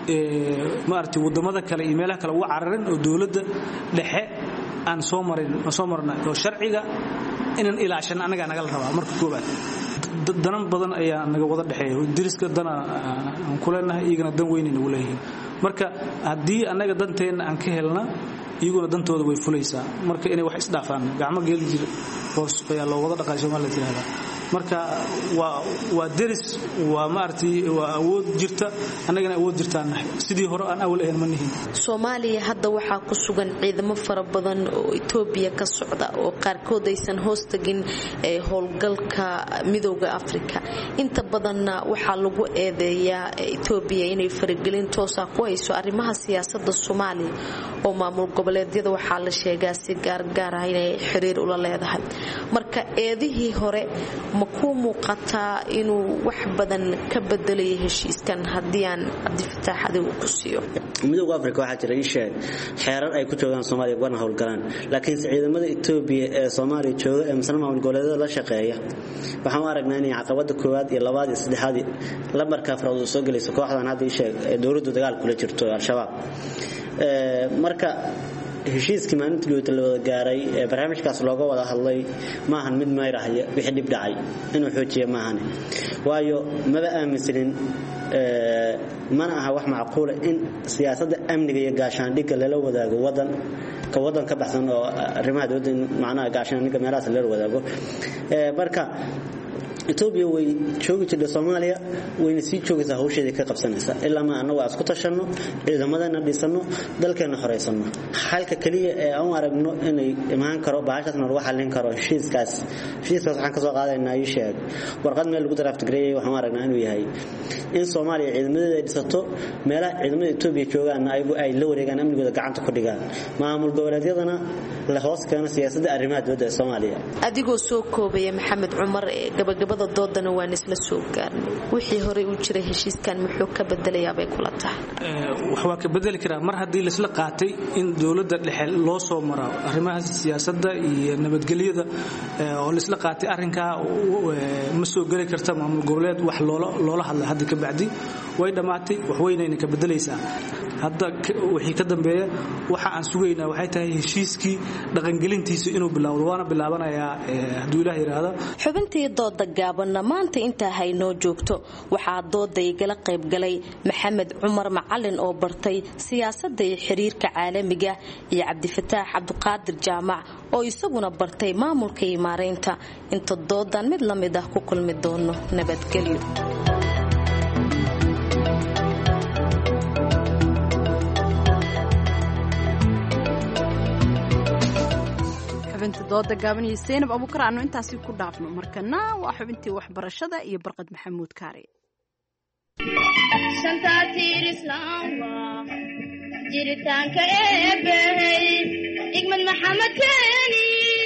maartii wadamada kale iyo meelaha kale u cararin oo dawladda dhexe aan soo marnay oo sharciga inaan ilaashan anaga naga la rabaa marka koobaad danan badan ayaa naga wada dhaxeeyo diriska dana aan ku leenahay iyagana dan weyn inuu leeyahay marka haddii anaga danteena aan ka helna iyaguna dantooda way fulaysaa marka inay wax isdhaafaan gacmo geel jir hoos ayaa loo wada dhaqay Soomaaliya tirada marka waa deris waa maartii waa awood jirta anagana awood jirtaan sidii hore aan awal ahayn manihin Soomaaliya hadda waxa ku sugan ciidamo fara badan oo Itoobiya ka socda oo qaarkood aysan hoos tagin howlgalka midowga Afrika inta badanna waxa lagu eedeeyaa Itoobiya inay faragelin toos ah ku hayso arrimaha siyaasadda Soomaaliya oo maamul goboleedyada waxa la sheegaa si gaar ah inay xiriir ula leedahay marka eedihii hore ma ku muuqataa inuu wax badan ka bedelay heshiiskan haddii aan Fataax uu ku siiyo midowga Afrika waxa jira isheed xeerar ay ku joogaan Soomaaliya wana howlgalaan laakiin ciidamada Itoobiya ee Soomaaliya jooga ee mas'ala maamul goboleedyada la shaqeeya waxaan u aragnaa in caqabada koowaad iyo labaad iyo saddexaad la markaa faradu soo galayso kooxdan hadda isheed ee dawladdu dagaal kula jirto al-shabaab marka heshiiskii maalintii la wada gaaray barnaamijkaas looga wada hadlay ma ahan mid meerahay wixii dib dhacay inuu xoojiyo ma ahan waayo maba aaminsanin mana aha wax macquul ah in siyaasadda amniga iyo gaashaandhigga lala wadaago wadan ka baxsan oo arrimaha dawladda macnaha gaashaandhigga meelahaas lala wadaago marka Itoobiya way joogi jirtay Soomaaliya wayna sii joogaysaa hawsheeda ka qabsanaysa ilaa ma anagu isku tashano ciidamadana dhisano dalkeena xoreysano halka kaliya ee aan aragno inay imaan karo baashasna lagu xalin karo heshiiskaas waxaan ka soo qaadaynaa sheeg warqad meel lagu draft gareeyay waxaan aragnaa inuu yahay in Soomaaliya ciidamadeeda dhisato meelaha ciidamada Itoobiya joogaan ay la wareegaan amnigooda gacanta ku dhigaan maamul goboleedyadana la hoos keeno siyaasadda arrimaha dawladda Soomaaliya adigoo soo koobaya maxamed cumar gabagabada doodana waan isla soo gaarnay wixii hore u jiray heshiiskan muxuu ka bedelayaa bay kula tahay waxa ka bedeli karaa mar haddii la isla qaatay in dawladda dhexe loo soo maro arrimaha siyaasadda iyo nabadgelyada oo la isla qaatay arrinka ma soo gali karta maamul goboleed wax loola hadlay hadda ka bacdi way dhamaatay wax weynayna ka bedelaysaa hadda wixii ka dambeeya waxa aan sugaynaa waxay tahay heshiiskii dhaqangelintiisa inuu bilaawdo waana bilaabanayaa hadduu Ilaahay yiraahdo xubintii dooda gaabanna maanta intaa haynoo joogto waxaa dooda igala qaybgalay maxamed cumar macalin oo bartay siyaasadda iyo xiriirka caalamiga iyo cabdifataax cabdiqaadir jaamac oo isaguna bartay maamulka iyo maareynta inta doodan mid la mid ah ku kulmi doono nabadgelyo. xubinta dooda gaaban iyo Zainab Abuukar aanu intaasi ku dhaafno markana waa xubintii waxbarashada iyo Barqad Maxamuud Kaari. shantaatiir islaamka jiritaanka eebbahey igmad maxamed keeni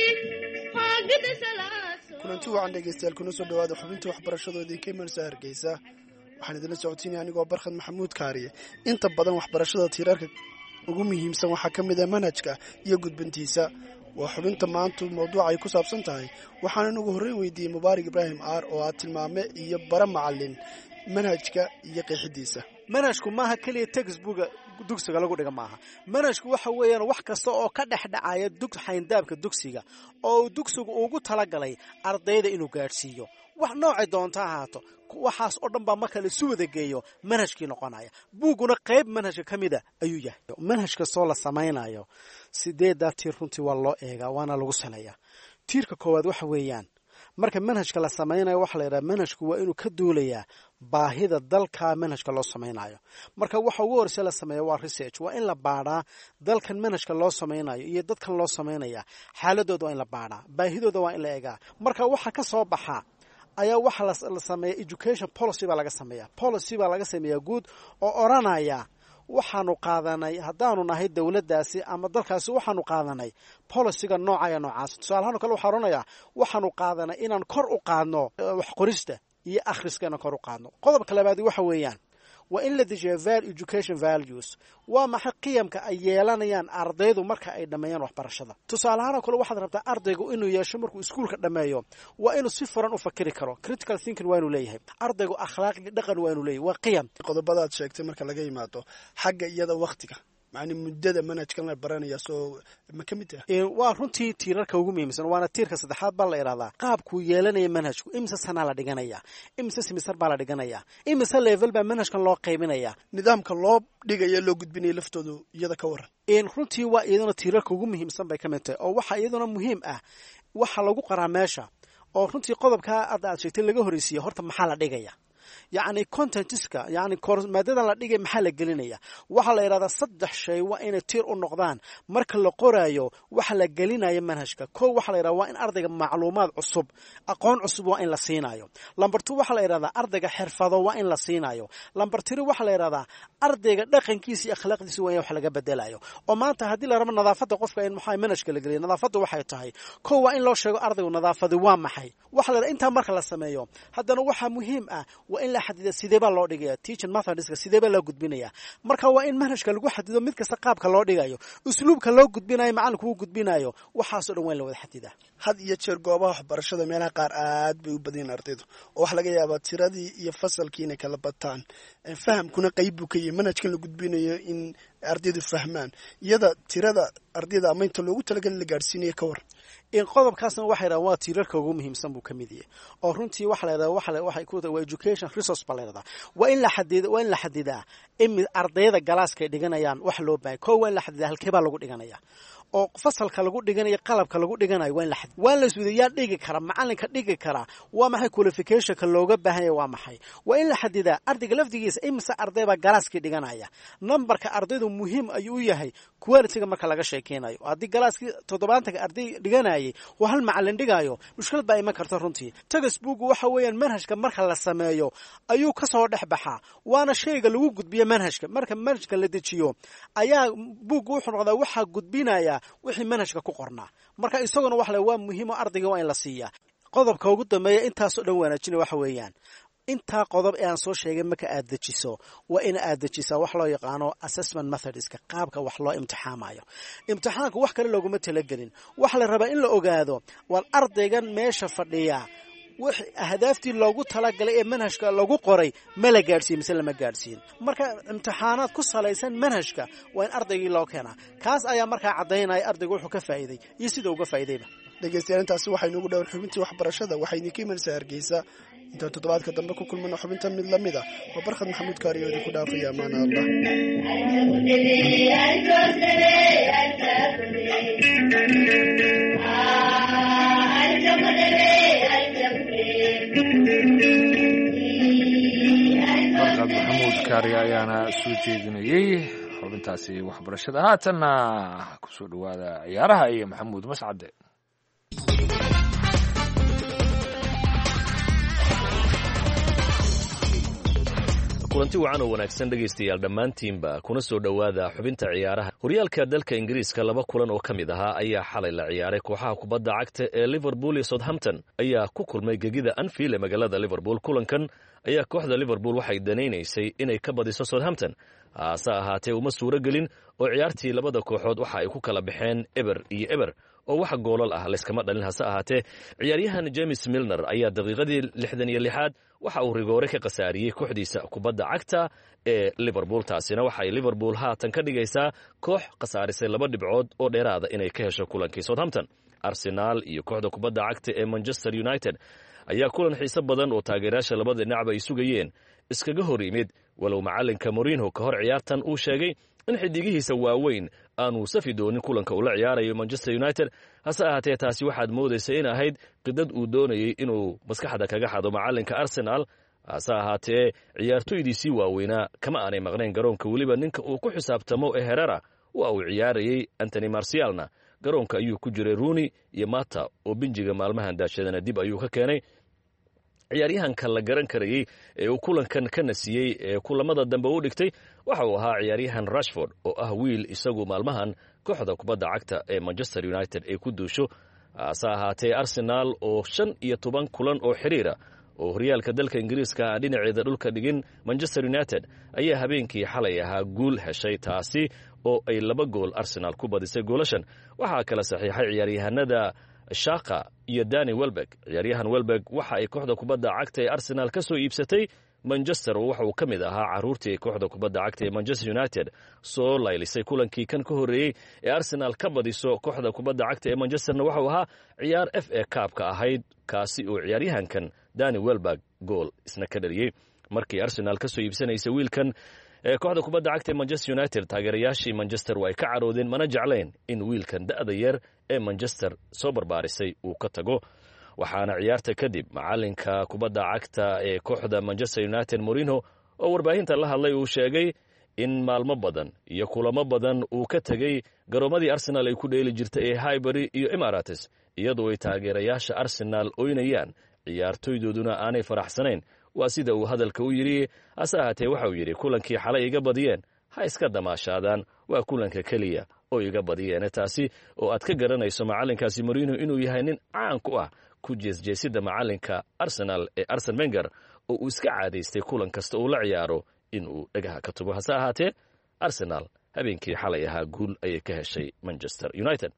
haagida salaaso kulanti wacan dhegaystayaal kuna soo dhawaada xubinta waxbarashadoodii ka imanaysa Hargeysa waxaan idin socodsiinaya anigoo Barqad Maxamuud Kaari. inta badan waxbarashada tiirarka ugu muhiimsan waxaa ka mid ah manhajka iyo gudbintiisa waa xubinta maanta mawduuca ay ku saabsan tahay waxaan ugu horreyn weydiiyey Mubaarak Ibrahim Aar oo aad tilmaame iyo bara macallin manhajka iyo qeexidiisa. manhajku maaha kaliya textbook dugsiga lagu dhiga maaha. manhajku waxa weeyaan wax kasta oo ka dhexdhacaya xayndaabka dugsiga oo dugsigu ugu talagalay ardayda inuu gaadhsiiyo wax noocay doonta ahaato waxaas oo dhan baa marka la isu wada geeyo manhajkii noqonaya. buuguna qayb manhajka ka mida ayuu yahay. manhaj kastoo la samaynayo sideedaa tiir runtii waa loo eegaa waana lagu saleeyaa. tiirka koowaad waxa weeyaan marka manhajka la samaynayo waxa la yidhaha manhajku waa inuu ka duulayaa baahida dalka manhajka loo samaynayo. marka waxa ugu horeysa la sameeyo waa research. waa in la baadhaa dalkan manhajka loo samaynayo iyo dadkan loo samaynaya xaaladooda waa in la baadhaa baahidooda waa in la eegaa. marka waxa ka soo baxa ayaa waxa la sameeya education policy baa laga sameeyaa. policy baa laga sameeyaa guud oo oranaya waxaanu qaadanay haddaanu nahay dawladdaasi ama dalkaasi waxaanu qaadanay policyga noocaya noocaas. tusaalahaan kale waxaa oranayaa waxaanu qaadanay inaan kor u qaadno wax qorista iyo akhriska inaan kor u qaadno. qodobka labaad waxa weeyaan waa in la dejiyo education values. waa maxay qiyamka ay yeelanayaan ardaydu marka ay dhammeeyaan waxbarashada. tusaalahaan kale waxaad rabtaa ardaygu inuu yeesho markuu iskuulka dhammeeyo waa inuu si furan u fakiri karo. critical thinking waa inuu leeyahay. ardaygu akhlaaqi dhaqan waa inuu leeyahay. waa qiyam. qodobada aad sheegtay marka laga yimaado xagga iyada waqtiga macni muddada manhajkan la baranaya soo ma ka mid ah waa runtii tiirarka ugu muhiimsan waana tiirka saddexaad baa la iraahdaa qaabku yeelanaya manhajku imisa sana la dhiganaya imisa semester baa la dhiganaya imisa level baa manhajkan loo qaybinaya nidaamka loo dhigayo loo gudbinayo laftoodu iyada ka waran runtii waa iyaduna tiirarka ugu muhiimsan bay ka mid tahay oo waxa iyaduna muhiim ah waxa lagu qaraa meesha oo runtii qodobka aad sheegtay laga horeysiyo horta maxaa la dhigaya يعني contentiska يعني maadada la dhigay maxaa la gelinaya waxa la yiraahdaa saddex shay waa inay tiir u noqdaan marka la qoraayo waxa la gelinayo manhajka koow waxa la yiraahdaa waa in ardayga macluumaad cusub aqoon cusub waa in la siinayo lambar 2 waxa la yiraahdaa ardayga xirfado waa in la siinayo lambar 3 waxa la yiraahdaa ardayga dhaqankiisa iyo akhlaaqdiisa waa in wax laga bedelayo oo maanta hadii la rabo nadaafada qofka in maxay manhajka la geliyo nadaafadu waxay tahay koow waa in loo sheego ardaygu nadaafadu waa maxay waxa la yiraahdaa inta marka la sameeyo haddana waxa muhiim ah waa in la xadido sidee baa loo dhigaya teaching methodska sidee baa loo gudbinaya marka waa in manhajka lagu xadido mid kasta qaabka loo dhigayo usluubka loo gudbinayo macalinku uu gudbinayo waxaas oo dhan waa la wada xadidaa had iyo jeer goobaha waxbarashada meelaha qaar aad bay u badan ardaydu oo wax laga yaabaa tiradii iyo fasalkiina kala bataan fahamkuna qayb buu ka yahay manhajkan la gudbinayo in ardaydu fahmaan iyada tirada ardayda ama inta loogu talagalay la gaarsiinayo ka war in qodobkaasna waxa yiraahdaa waa tiirarka ugu muhiimsan buu kamid yahay oo runtii waxa la yiraahdaa waxay ku tahay education resource balleeda waa in la xadidaa in ardayda galaaska ay dhiganayaan wax loo baahay koow waa in la xadidaa halkee baa lagu dhiganaya oo fasalka lagu dhiganayo qalabka lagu dhiganayo waa la suudiyaa dhigi kara macalinka dhigi kara waa maxay qualificationka looga baahan yahay waa maxay waa in la xadidaa ardayga lafdigiisa imisa ardayba galaaska dhiganaya numberka ardaydu muhiim ayuu u yahay quality-ga marka laga sheekeynayo haddii galaaskii 70 arday dhiganayay waa hal macalin dhigayo mushkilad baa iman karta runtii textbook waxa weeyaan manhajka marka la sameeyo ayuu ka soo dhaxbaxa waana shayga lagu gudbiyo manhajka marka manhajka la dejiyo ayaa book wuxuu noqdaa waxa gudbinaya wixii manhajka ku qornaa marka isaguna wax la waa muhiim oo ardayga waa in la siiya qodobka ugu dambeeya intaas oo dhan wanaajina waxa weeyaan inta qodob aan soo sheegay marka aad dejiso waa in aad dejisaa wax loo yaqaano assessment methodska qaabka wax loo imtixaamayo imtixaanku wax kale looguma talagelin waxa la rabaa in la ogaado wal ardaygan meesha fadhiya wixii ahdaaftii loogu talagalay ee manhajka lagu qoray ma la gaarsiin mise lama gaarsiin marka imtixaanaad ku salaysan manhajka waa in ardaygii loo keenaa kaas ayaa markaa cadeynaya ardaygu wuxuu ka faa'iiday iyo sida uga faa'iidayba dhegaystayaal intaasi waxaynu ugu dhowr xubintii waxbarashada waxay idinka imanaysaa Hargeysa intaan toddobaadka dambe ku kulmano xubinta mid lamid ah waa Barkhad Maxamuud Kaariyo idinku dhaafaya amaana Allah. Barkhad Maxamuud Kaariyo ayaana soo jeedinayay xubintaasi waxbarashada. haatanna kusoo dhawaada ciyaaraha iyo Maxamuud Mascade. kulanti wacan oo wanaagsan dhegaystayaal dhammaantiinba kuna soo dhowaada xubinta ciyaaraha. horyaalka dalka ingiriiska 2 kulan oo ka mid ahaa ayaa xalay la ciyaaray. kooxaha kubadda cagta ee Liverpool iyo Southampton ayaa ku kulmay gegida Anfield ee magaalada Liverpool. kulankan ayaa kooxda Liverpool waxay danaynaysay inay ka badiso Southampton, hase ahaatee uma suuro gelin oo ciyaartii labada kooxood waxa ay ku kala baxeen eber iyo eber oo wax goolal ah layskama dhalin. hase ahaatee ciyaaryahan James Milner ayaa daqiiqadii 66aad waxa uu rigoore ka qasaariyey kooxdiisa kubadda cagta ee Liverpool. taasina waxay Liverpool haatan ka dhigaysaa koox khasaarisay 2 dhibcood oo dheeraada inay ka hesho kulankii Southampton. Arsenal iyo kooxda kubadda cagta ee Manchester United ayaa kulan xiiso badan oo taageerayaasha labada dhinacba ay sugayeen iskaga hor yimid, walow macalinka Mourinho ka hor ciyaartan uu sheegay in xidigihiisa waaweyn aanu safi doonin kulanka uu la ciyaarayo Manchester United. hase ahaatee taasi waxaad moodaysa in ahayd qidad uu doonayay inuu maskaxda kaga xado macalinka Arsenal. hase ahaatee ciyaartoydiisii waaweynaa kama aanay maqnayn garoonka, weliba ninka uu ku xisaabtamo ee Herrera waa uu ciyaarayay. Anthony Martialna garoonka ayuu ku jiray. Rooney iyo Mata oo binjiga maalmahan daashadana dib ayuu ka keenay. ciyaaryahanka la garan karayay ee uu kulankan ka nasiyey ee kulamada dambe u dhigtay waxa uu ahaa ciyaaryahan Rashford oo ah wiil isagu maalmahan kooxda kubadda cagta ee Manchester United ay ku duusho. hase ahaatee Arsenal oo 15 kulan oo xiriira oo horyaalka dalka Ingiriiska aan dhinaceeda dhulka dhigin Manchester United ayaa habeenkii xalay ahaa guul heshay, taasi oo ay 2 gool Arsenal ku badisay. goolashan waxaa kala saxiixay ciyaaryahanada Shaka iyo Danny Welbeck. ciyaaryahan Welbeck waxa ay kooxda kubadda cagta ee Arsenal ka soo iibsatay Manchester oo waxa uu ka mid ahaa caruurtii kooxda kubadda cagta ee Manchester United soo laylisay kulankii kan ka horeeyay ee Arsenal ka badiso kooxda kubadda cagta ee Manchesterna waxa uu ahaa ciyaar FA Cup-ka ahayd, kaasi oo ciyaaryahankan Danny Welbeck gool isna ka dhaliyay. markii Arsenal ka soo iibsanaysa wiilkan ee kooxda kubadda cagta ee Manchester United, taageerayaashii Manchester way ka caroodeen, mana jeclayn in wiilkan da'da yar ee Manchester soo barbaarisay uu ka tago. waxaana ciyaarta kadib macalinka kubadda cagta ee kooxda Manchester United Mourinho oo warbaahinta la hadlay uu sheegay in maalmo badan iyo kulamo badan uu ka tegay garoomadii Arsenal ay ku dheeli jirtay ee Highbury iyo Emirates, iyadoo ay taageerayaasha Arsenal oynayaan ciyaartoydooduna aanay faraxsanayn. waa sida uu hadalka u yiri. hase ahaatee waxa uu yidhi kulankii xalay iga badiyeen ha iska damaashaadaan, waa kulanka keliya oo iga badiyeen. taasi oo aad ka garanayso macalinkaasi Mourinho inuu yahay nin caan ku ah ku jeesjeesida macalinka Arsenal ee Arsene Wenger oo uu iska caadaystay kulan kasta uu la ciyaaro inuu dhagaha ka tugo. hase ahaatee Arsenal habeenkii xalay ahaa guul ayay ka heshay Manchester United.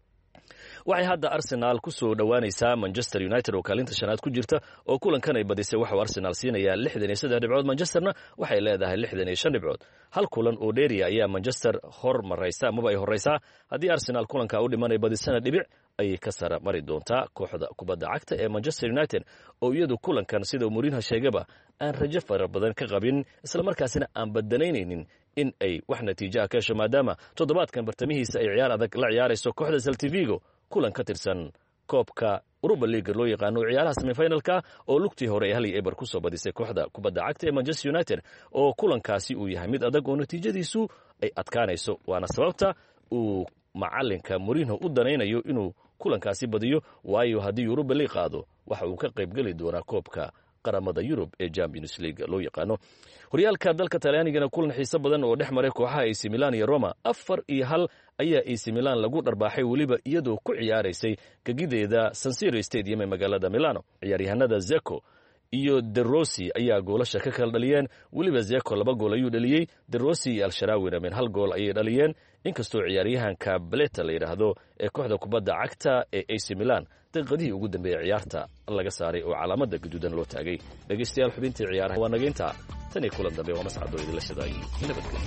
waxay hadda Arsenal ku soo dhowaanaysaa Manchester United oo kaalinta shanaad ku jirta oo kulankan ay badisay waxa uu Arsenal siinayaa 63 dhibcood, Manchesterna waxay leedahay 65 dhibcood. hal kulan oo dheeriya ayaa Manchester hormaraysa amaba ay horeysaa. haddii Arsenal kulanka u dhimanay badisana dhibic ayay ka sara mari doontaa kooxda kubadda cagta ee Manchester United oo iyadu kulankan sida Mourinho sheegaba aan rajo fara badan ka qabin, isla markaasina aan badanaynaynin in ay wax natiijo ah ka hesho, maadaama toddobaadkan bartamihiisa ay ciyaar adag la ciyaarayso kooxda Celta Vigo kulan ka tirsan koobka Europa League loo yaqaano ciyaaraha semifinalka oo lugtii hore ay 1-0 ku soo badisay kooxda kubadda cagta ee Manchester United oo kulankaasi uu yahay mid adag oo natiijadiisu ay adkaanayso. waana sababta uu macalinka Mourinho u danaynayo inuu kulankaasi badiyo, waayo haddii Europa League qaado waxa uu ka qayb gali doonaa koobka qaramada Yurub ee Champions League loo yaqaano. horyaalka dalka Talyaanigana kulan xiiso badan oo dhex maray kooxaha AC Milan iyo Roma 4-1 ayaa AC Milan lagu dharbaaxay, weliba iyadoo ku ciyaaraysay gegideeda San Siro Stadium ee magaalada Milano. ciyaaryahanada Zeko iyo De Rossi ayaa goolasha ka kala dhaliyeen, weliba Zeko 2 gool ayuu dhaliyey, De Rossi iyo Al-Shaaraawina min 1 gool ayay dhaliyeen, inkastoo ciyaaryahanka Bleta la yiraahdo ee kooxda kubadda cagta ee AC Milan daqiiqadihii ugu dambeeyay ciyaarta laga saaray oo calaamada gaduudan loo taagay. dhageystayaal xubintii ciyaaraha waa nageynta tan iyo kulan dambe waa mascado idin la shadaayay. nabadgelyo.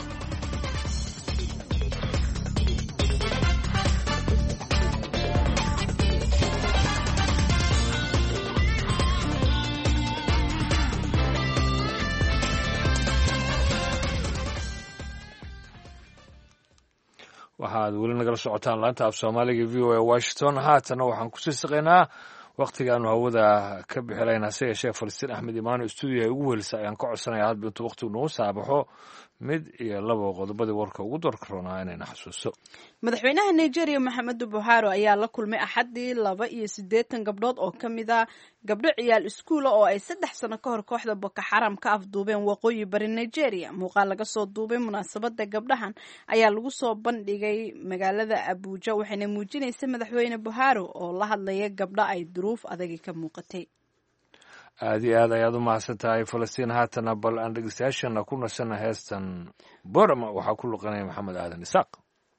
waxaad weli nagala socotaan laanta af soomaaliga v o a washington haatana waxaan kusii saqaynaa wakhtigaanu hawada ka bixilaynaa se yeeshee falastiin axmed imaano stuudiyo ay ugu welisa ayaan ka codsanaya hadba intuu wakhtigu nagu saabaxo mid iyo laba qodobadii warka ugu doorka roonaa inayna xasuuso. madaxweynaha nigeria maxamedu buhari ayaa la kulmay axaddii 82 gabdhood oo ka mid a gabdho ciyaal iskuula oo ay 3 sano ka hor kooxda boko xaram ka afduubeen waqooyi bari nigeria. muuqaal laga soo duubay munaasabada gabdhahan ayaa lagu soo bandhigay magaalada abuja waxayna muujinaysa madaxweyne buhari oo la hadlaya gabdho ay duruuf adagi ka muuqatay. aad iyo aad ayaad u mahadsan tahay falastiin. haatana bal aan dhegeystayaashana ku nasana heestan borama waxaa ku luqanaya maxamed aadan isaaq.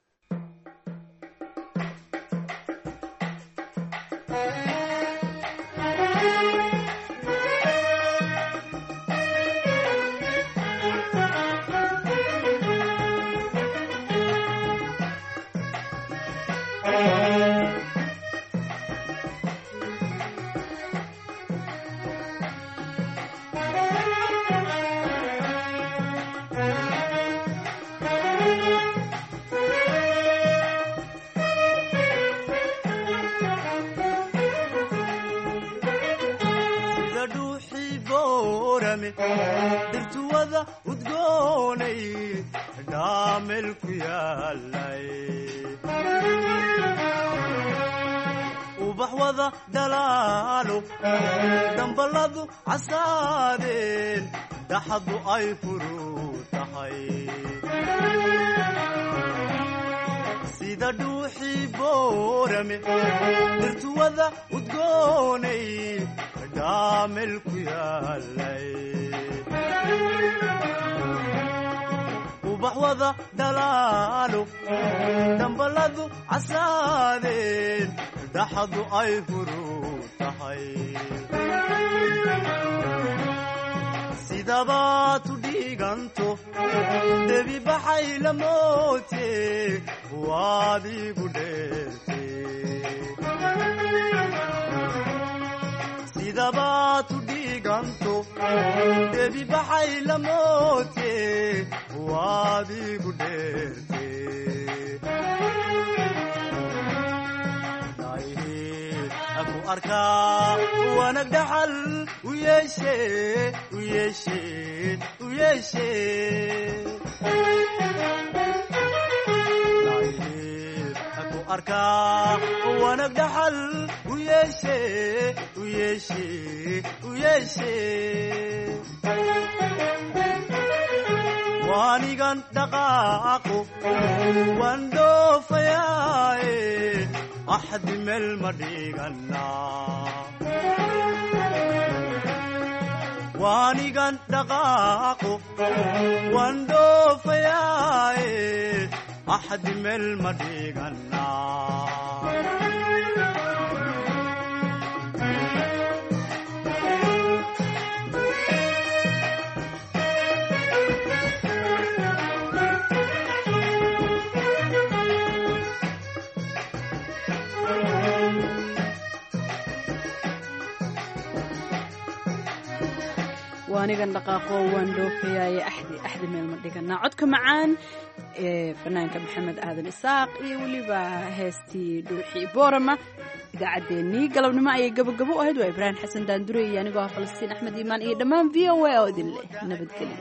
dirtuwada udgoonay dhaamel ku yaalay ubax wada dhalaalo damballadu casaadeen dhaxadu ay furuu tahay sida dhuuxii boorame dirtuwada udgoonay dhaamel ku yaalay ubax wada dhalaalo damballadu casaadeen dhaxadu ay furuu tahay sidabaad u dhiiganto debi baxay la moote waad igu dheerte sidabaad u dhiiganto debi baxay la moote waad igu dheerte aku arkaa wanag dhaxal u yeeshe u yeeshe u yeeshe aku arkaa wanag dhaxal u yeeshe u yeeshe u yeeshe waanigan dhaqaaqo waan dhoofayaaye axdi meel ma dhiganaa waanigan dhaqaaqo waan dhoofayaaye axdi meel ma dhiganaa waanigan dhaqaaqo waan dhoofayaaye axdi meel ma dhiganaa. codka macaan ee fanaanka maxamed aadan isaaq iyo weliba heestii dhuuxii boorama. idaacaddeenii galabnimo ayay gabagabo u ahayd. waa ibraahim xasan daandure iyo anigoo ah falastiin axmed iimaan iyo dhammaan v o a oo idin leh nabadgelyo.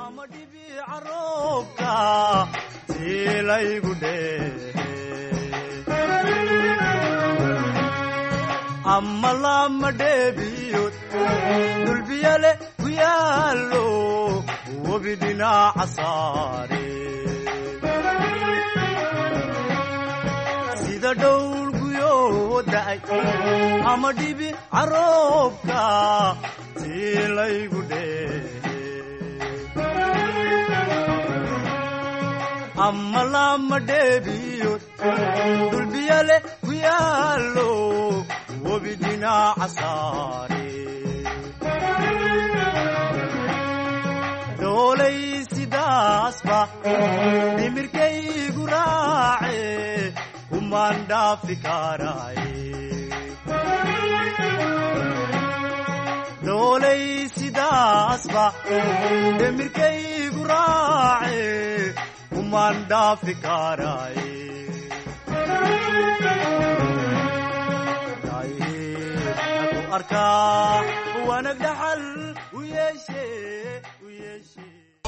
ama lama dheebiyo dulbiyale ku yaalo webi dhinaca saare sida dhowr guyoo da'ay ama dhibi caroobka tii laygu dheehe ama lama dheebiyo dulbiyale ku yaalo webi dhinaca saare doolay sidaasba dhimirkaygu raace kumaan dhaafi karaaye doolay sidaasba dhimirkaygu raace kumaan dhaafi karaaye arkaa wanag dhaxal